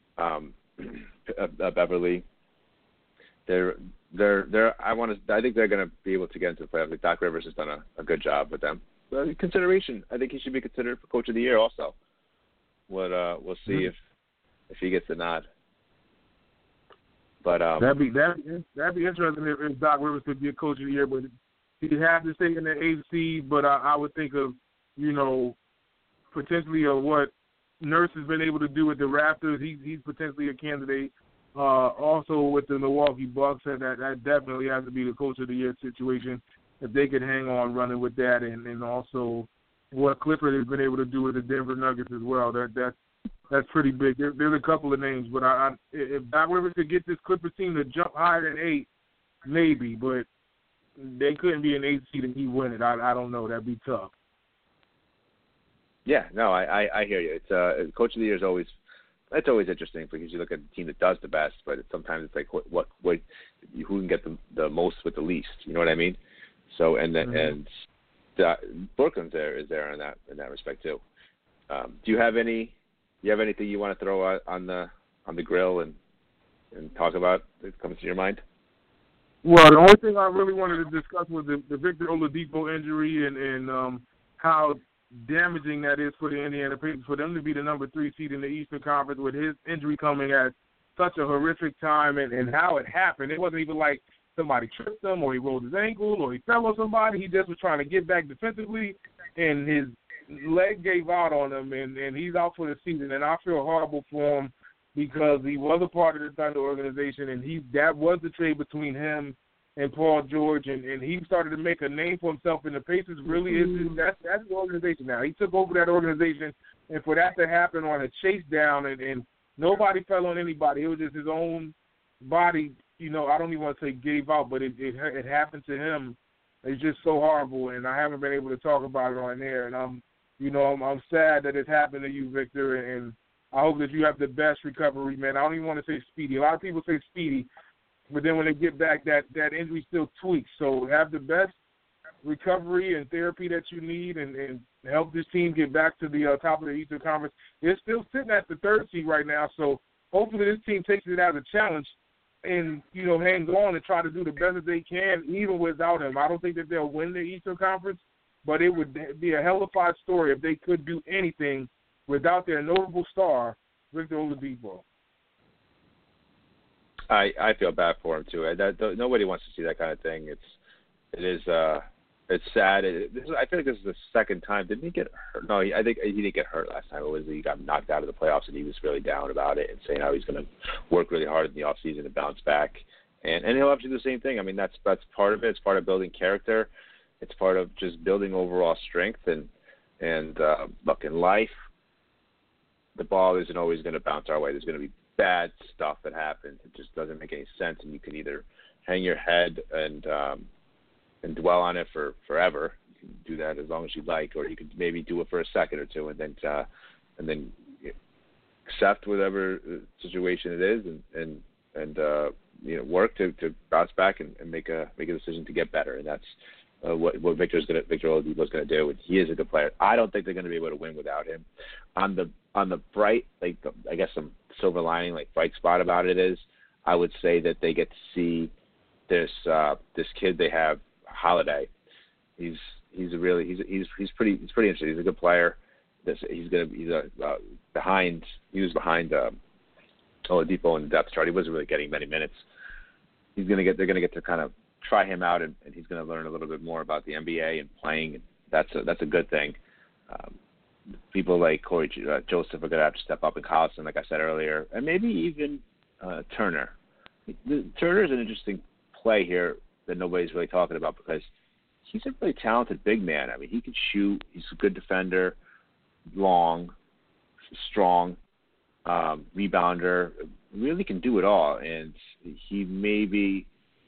Beverly. I think they're going to be able to get into the playoffs. Like Doc Rivers has done a good job with them. Consideration. I think he should be considered for Coach of the Year also. We'll see if he gets the nod. But that'd be interesting if Doc Rivers could be a Coach of the Year, but he'd have to stay in the 8th seed. But I would think of potentially of what Nurse has been able to do with the Raptors. He's potentially a candidate. Also with the Milwaukee Bucks, that definitely has to be the Coach of the Year situation if they could hang on running with that, and also what Clifford has been able to do with the Denver Nuggets as well. That's pretty big. There's a couple of names, but if Doc Rivers could get this Clippers team to jump higher than 8, maybe, but they couldn't be an 8 seed and he win it. I don't know. That'd be tough. Yeah, no, I hear you. It's Coach of the Year is always interesting because you look at the team that does the best, but sometimes it's like what who can get the most with the least. You know what I mean? So Brooklyn's is there in that respect too. Do you have anything you want to throw out on the grill and talk about that comes to your mind? Well, the only thing I really wanted to discuss was the Victor Oladipo injury and how damaging that is for the Indiana Pacers, for them to be the number 3 seed in the Eastern Conference with his injury coming at such a horrific time and how it happened. It wasn't even like somebody tripped him or he rolled his ankle or he fell on somebody. He just was trying to get back defensively, and his leg gave out on him, and he's out for the season. And I feel horrible for him because he was a part of the Thunder organization, and that was the trade between him and Paul George, and he started to make a name for himself, and the Pacers really that's the organization now. He took over that organization, and for that to happen on a chase down and nobody fell on anybody. It was just his own body, I don't even want to say gave out, but it happened to him. It's just so horrible, and I haven't been able to talk about it on air, and I'm sad that it happened to you, Victor, and I hope that you have the best recovery, man. I don't even want to say speedy. A lot of people say speedy, but then when they get back, that injury still tweaks. So have the best recovery and therapy that you need and help this team get back to the top of the Eastern Conference. They're still sitting at the 3rd seed right now, so hopefully this team takes it as a challenge and, hang on and try to do the best that they can even without him. I don't think that they'll win the Eastern Conference, but it would be a hellified story if they could do anything without their notable star, Victor Oladipo. I feel bad for him too. Nobody wants to see that kind of thing. It's sad. I feel like this is the second time. Didn't he get hurt? No, I think he didn't get hurt last time. It was he got knocked out of the playoffs, and he was really down about it and saying how he's going to work really hard in the offseason to bounce back. And he'll have to do the same thing. I mean, that's part of it. It's part of building character. It's part of just building overall strength. And look, in life, the ball isn't always going to bounce our way. There's going to be bad stuff that happens. It just doesn't make any sense, and you can either hang your head and dwell on it for forever. You can do that as long as you like, or you could maybe do it for a second or two, and then accept whatever situation it is, and work to bounce back and make a decision to get better. And that's what Victor Oladipo is going to do. And he is a good player. I don't think they're going to be able to win without him. On the bright, I guess some silver lining, bright spot about it is, I would say that they get to see this kid they have, Holiday. He's pretty interesting. He's a good player. He was behind Oladipo in the depth chart. He wasn't really getting many minutes. They're going to get to kind of try him out, and he's going to learn a little bit more about the NBA and playing. And that's a good thing. People like Corey Joseph are going to have to step up in Collison, like I said earlier, and maybe even Turner. Turner's an interesting play here that nobody's really talking about because he's a really talented big man. I mean, he can shoot. He's a good defender, long, strong, rebounder, really can do it all. And he maybe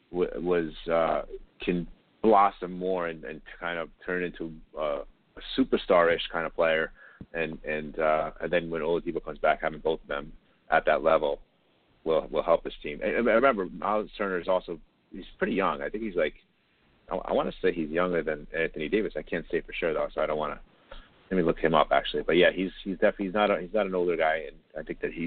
can blossom more and kind of turn into a superstar-ish kind of player. And then when Oladipo comes back, having both of them at that level will help his team. And remember, Miles Turner is also, he's pretty young. I think he's I want to say he's younger than Anthony Davis. I can't say for sure though, so I don't want to. Let me look him up actually. But yeah, he's definitely he's not an older guy, and I think that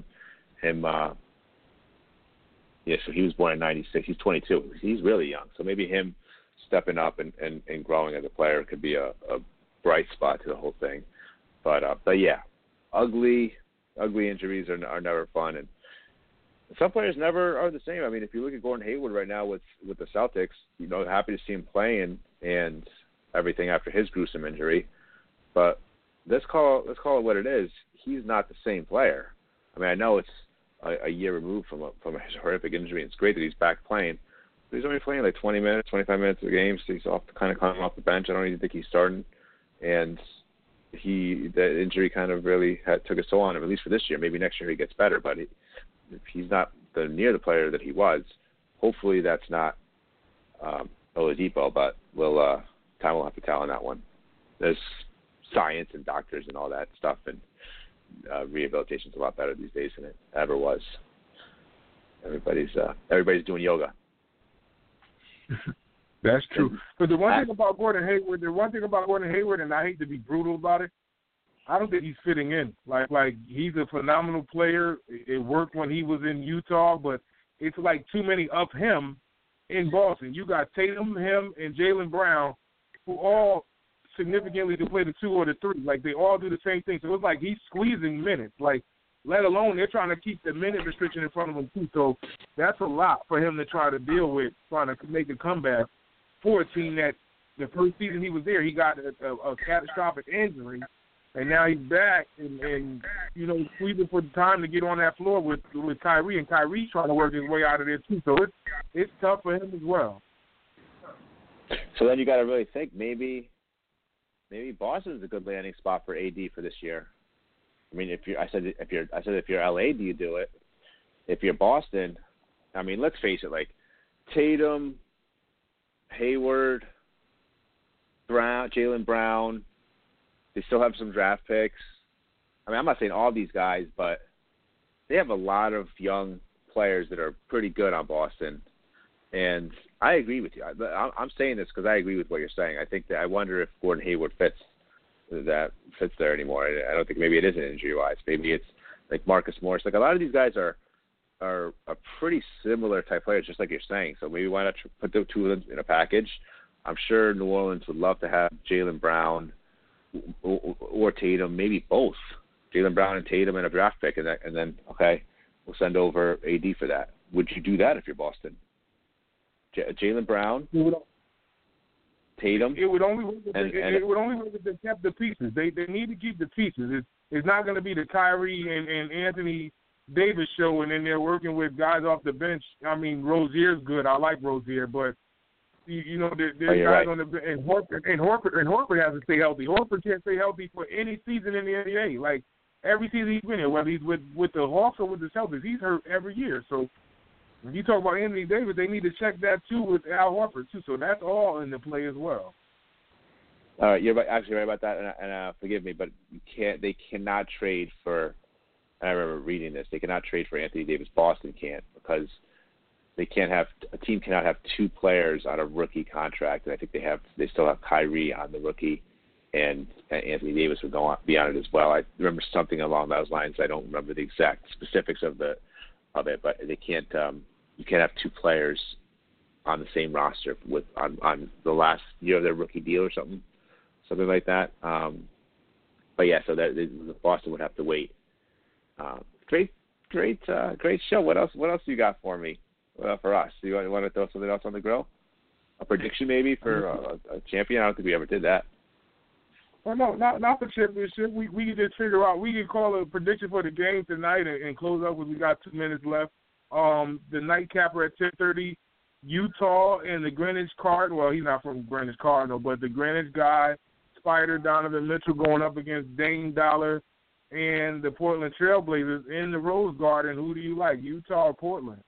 so he was born in '96. He's 22. He's really young. So maybe him stepping up and growing as a player could be a bright spot to the whole thing. But yeah, ugly injuries are never fun, and some players never are the same. I mean, if you look at Gordon Hayward right now with the Celtics, happy to see him playing and everything after his gruesome injury. But let's call it what it is. He's not the same player. I mean, I know it's a year removed from a horrific injury. It's great that he's back playing, but he's only playing 20 minutes, 25 minutes of the game. So he's kind of coming off the bench. I don't even think he's starting, and the injury kind of really took a toll on him, at least for this year. Maybe next year he gets better, but if he's not near the player that he was, hopefully that's not Oladipo. But time will have to tell on that one. There's science and doctors and all that stuff, and rehabilitation's a lot better these days than it ever was. Everybody's doing yoga. That's true. But the one thing about Gordon Hayward, and I hate to be brutal about it, I don't think he's fitting in. Like he's a phenomenal player. It worked when he was in Utah, but it's like too many of him in Boston. You got Tatum, him, and Jaylen Brown, who all significantly can play the 2 or the 3. Like, they all do the same thing. So it's like he's squeezing minutes. Like, let alone they're trying to keep the minute restriction in front of him, too. So that's a lot for him to try to deal with, trying to make a comeback for a team that the first season he was there, he got a catastrophic injury, and now he's back and squeezing for the time to get on that floor with Kyrie, and Kyrie's trying to work his way out of there, too. So it's tough for him as well. So then you got to really think maybe Boston's a good landing spot for AD for this year. I mean, if you're LA, do you do it? If you're Boston, I mean, let's face it, like Tatum, Hayward, Jaylen Brown, they still have some draft picks. I mean, I'm not saying all these guys, but they have a lot of young players that are pretty good on Boston. And I agree with you. I'm saying this because I agree with what you're saying. I think that I wonder if Gordon Hayward fits there anymore. I don't think maybe it isn't injury-wise. Maybe it's like Marcus Morris. Like a lot of these guys are a pretty similar type players, just like you're saying. So maybe why not put the two of them in a package? I'm sure New Orleans would love to have Jaylen Brown or Tatum, maybe both. Jaylen Brown and Tatum and a draft pick, and then okay, we'll send over AD for that. Would you do that if you're Boston? Jaylen Brown, Tatum. It would only work if they kept the pieces. They need to keep the pieces. It's not going to be the Kyrie and Anthony Davis show, and then they're working with guys off the bench. I mean, Rozier's good. I like Rozier, but there's guys right on the bench, and Horford has to stay healthy. Horford can't stay healthy for any season in the NBA. Like every season he's been here, whether he's with the Hawks or with the Celtics, he's hurt every year. So when you talk about Anthony Davis, they need to check that too with Al Horford too. So that's all in the play as well. All right, you're actually right about that, and forgive me, but they cannot trade for. I remember reading this. They cannot trade for Anthony Davis. Boston can't because a team cannot have two players on a rookie contract, and I think they still have Kyrie on the rookie, and Anthony Davis would be on it as well. I remember something along those lines. I don't remember the exact specifics of it, but they can't. You can't have two players on the same roster on the last year of their rookie deal or something like that. But yeah, so Boston would have to wait. Great show. What else do you got for me? For us, do you want to throw something else on the grill? A prediction maybe for a champion? I don't think we ever did that. Well, no, not for championship. We can just figure out. We can call a prediction for the game tonight and close up because we got 2 minutes left. The nightcapper at 10:30, Utah and the Greenwich Cardinal. Well, he's not from Greenwich Cardinal, but the Greenwich guy, Spider Donovan Mitchell, going up against Dame Dollar and the Portland Trailblazers in the Rose Garden. Who do you like, Utah or Portland?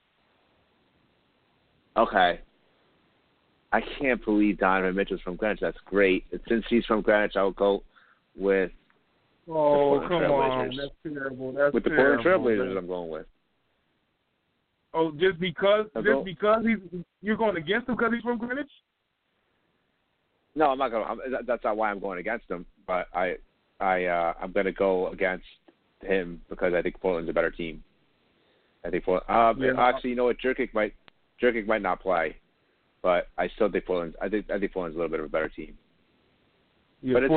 Okay. I can't believe Donovan Mitchell's from Greenwich. That's great. Since he's from Greenwich, I'll go with the Portland Trailblazers. That's terrible. With the Portland Trailblazers, I'm going with. Oh, just because you're going against him because he's from Greenwich? No, I'm not going. That's not why I'm going against him. But I'm going to go against him because I think Portland's a better team. I think actually, you know what? Jerkic might not play, but I still think Portland's. I think Portland's a little bit of a better team. Yeah, but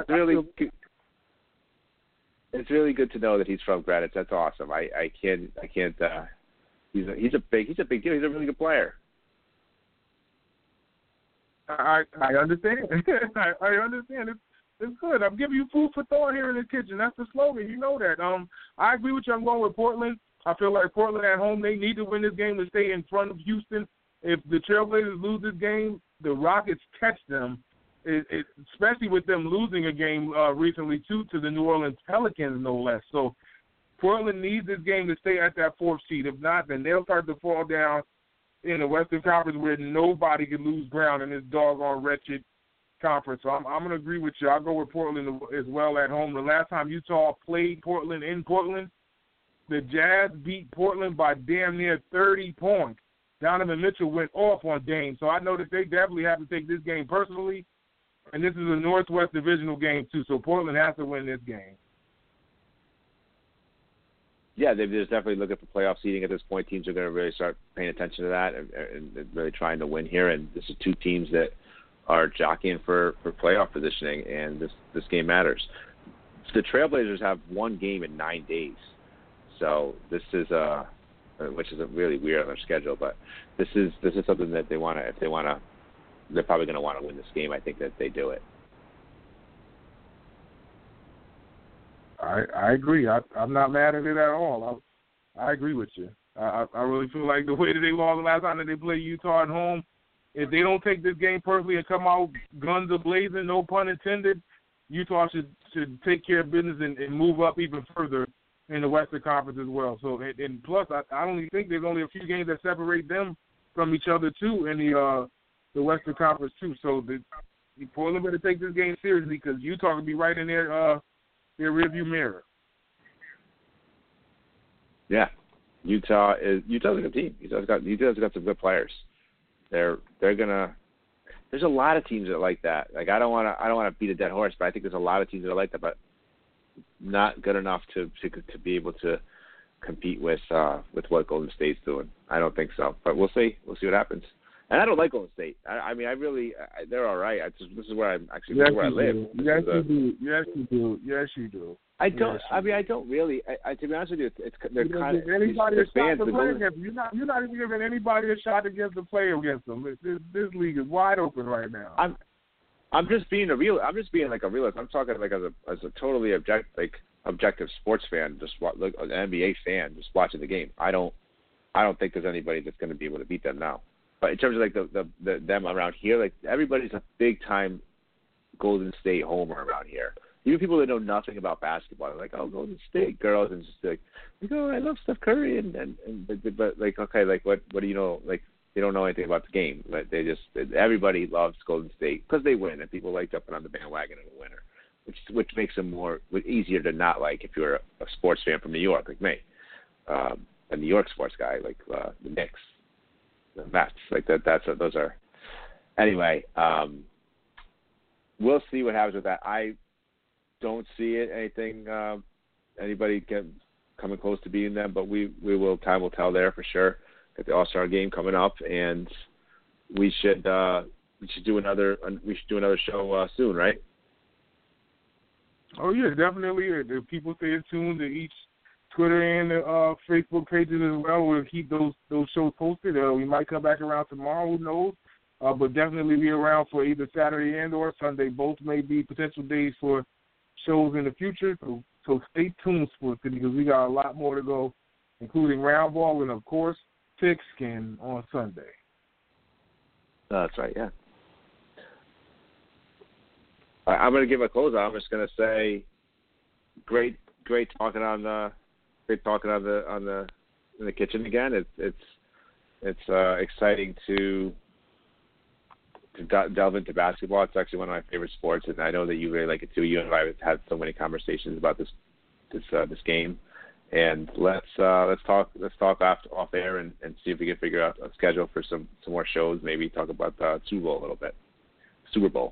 it's really good to know that he's from Greenwich. That's awesome. I can't. He's a big deal. He's a really good player. I understand. I understand. It's good. I'm giving you food for thought here in the kitchen. That's the slogan. You know that. I agree with you. I'm going with Portland. I feel like Portland at home, they need to win this game to stay in front of Houston. If the Trailblazers lose this game, the Rockets catch them, especially with them losing a game recently, too, to the New Orleans Pelicans, no less. So Portland needs this game to stay at that 4th seed. If not, then they'll start to fall down in the Western Conference where nobody can lose ground in this doggone wretched conference. So I'm going to agree with you. I'll go with Portland as well at home. The last time Utah played Portland in Portland, the Jazz beat Portland by damn near 30 points. Donovan Mitchell went off on Dame. So I know that they definitely have to take this game personally, and this is a Northwest Divisional game too. So Portland has to win this game. Yeah, they're just definitely looking for playoff seeding at this point. Teams are going to really start paying attention to that and really trying to win here. And this is two teams that are jockeying for playoff positioning, and this game matters. The Trailblazers have one game in 9 days, so this is which is really weird on their schedule. But this is something that they want to. If they want to, they're probably going to want to win this game. I think that they do it. I agree. I'm not mad at it at all. I agree with you. I really feel like the way that they lost the last time that they played Utah at home, if they don't take this game personally and come out guns a-blazing, no pun intended, Utah should take care of business and move up even further in the Western Conference as well. So and plus, I only think there's only a few games that separate them from each other too in the Western Conference too. So the Portland better take this game seriously because Utah will be right in their rearview mirror. Yeah, Utah's a good team. Utah's got some good players. They're gonna. There's a lot of teams that are like that. Like I don't want to beat a dead horse, but I think there's a lot of teams that are like that, but not good enough to be able to compete with what Golden State's doing. I don't think so, but we'll see. We'll see what happens. And I don't like Golden State. I mean, they're all right. This is where I'm actually where I live. Yes, you do. Yes, you do. I don't. I mean, I don't really. To be honest with you, they're kind of anybody a shot fans. To play against. You're not even giving anybody a shot against to play against them. This league is wide open right now. I'm just being a realist. I'm talking like as a totally objective sports fan, just look an NBA fan, just watching the game. I don't think there's anybody that's going to be able to beat them now. But in terms of like the them around here, like everybody's a big time Golden State homer around here. Even people that know nothing about basketball, they're like, "Oh, Golden State girls," and just like, "Oh, I love Steph Curry," but like, okay, like what do you know? Like they don't know anything about the game, but everybody loves Golden State because they win, and people like jumping on the bandwagon of a winner, which makes them easier to not like if you're a sports fan from New York like me, a New York sports guy like the Knicks. The Mets, like that. Those are. Anyway, we'll see what happens with that. I don't see anybody coming close to beating them, but we will. Time will tell there for sure. Got the All-Star game coming up, and we should do another show soon, right? Oh yeah, definitely. The people stay tuned to each Twitter and Facebook pages as well. We'll keep those shows posted. We might come back around tomorrow, who knows? But definitely be around for either Saturday and or Sunday. Both may be potential days for shows in the future. So stay tuned, Sports City, because we got a lot more to go, including round ball and, of course, Pigskin on Sunday. That's right, yeah. I'm going to give a closeout. I'm just going to say great talking in the kitchen again. It's exciting to delve into basketball. It's actually one of my favorite sports, and I know that you really like it too. You and I have had so many conversations about this game, and let's talk off air and see if we can figure out a schedule for some more shows. Maybe talk about the Super Bowl a little bit. Super Bowl.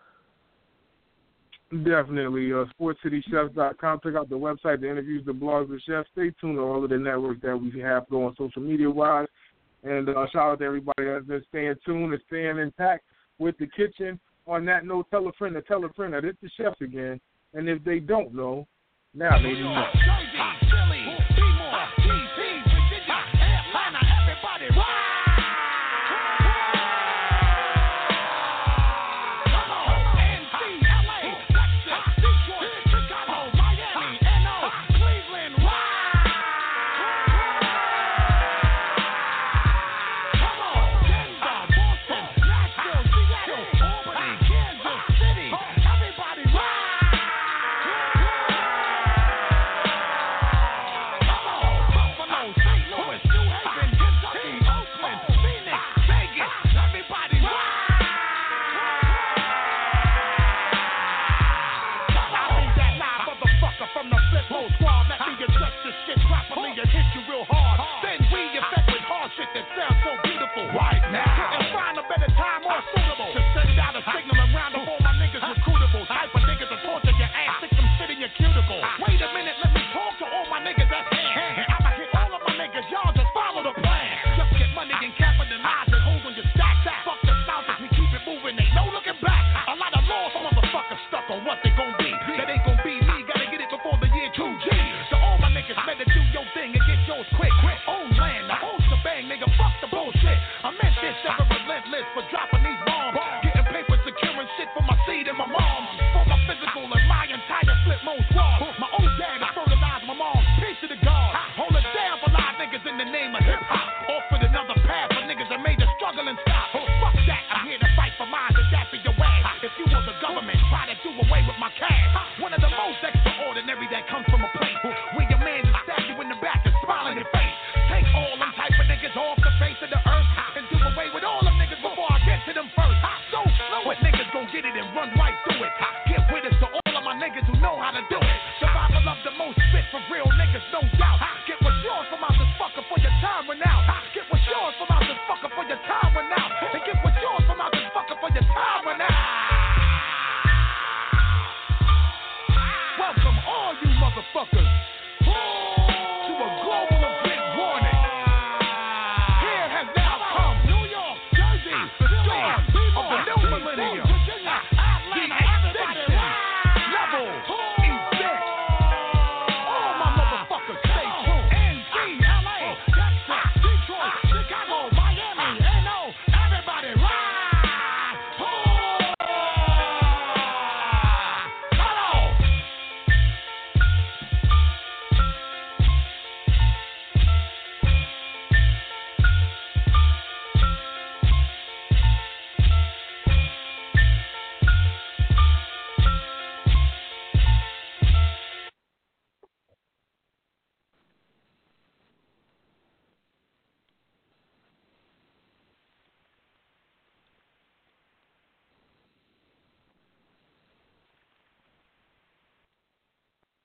Definitely. SportsCityChefs.com. Check out the website, the interviews, the blogs, the chefs. Stay tuned to all of the networks that we have going social media-wise. And shout out to everybody that's been staying tuned and staying intact with the kitchen. On that note, tell a friend. Now, this is the chefs again. And if they don't know, now they know.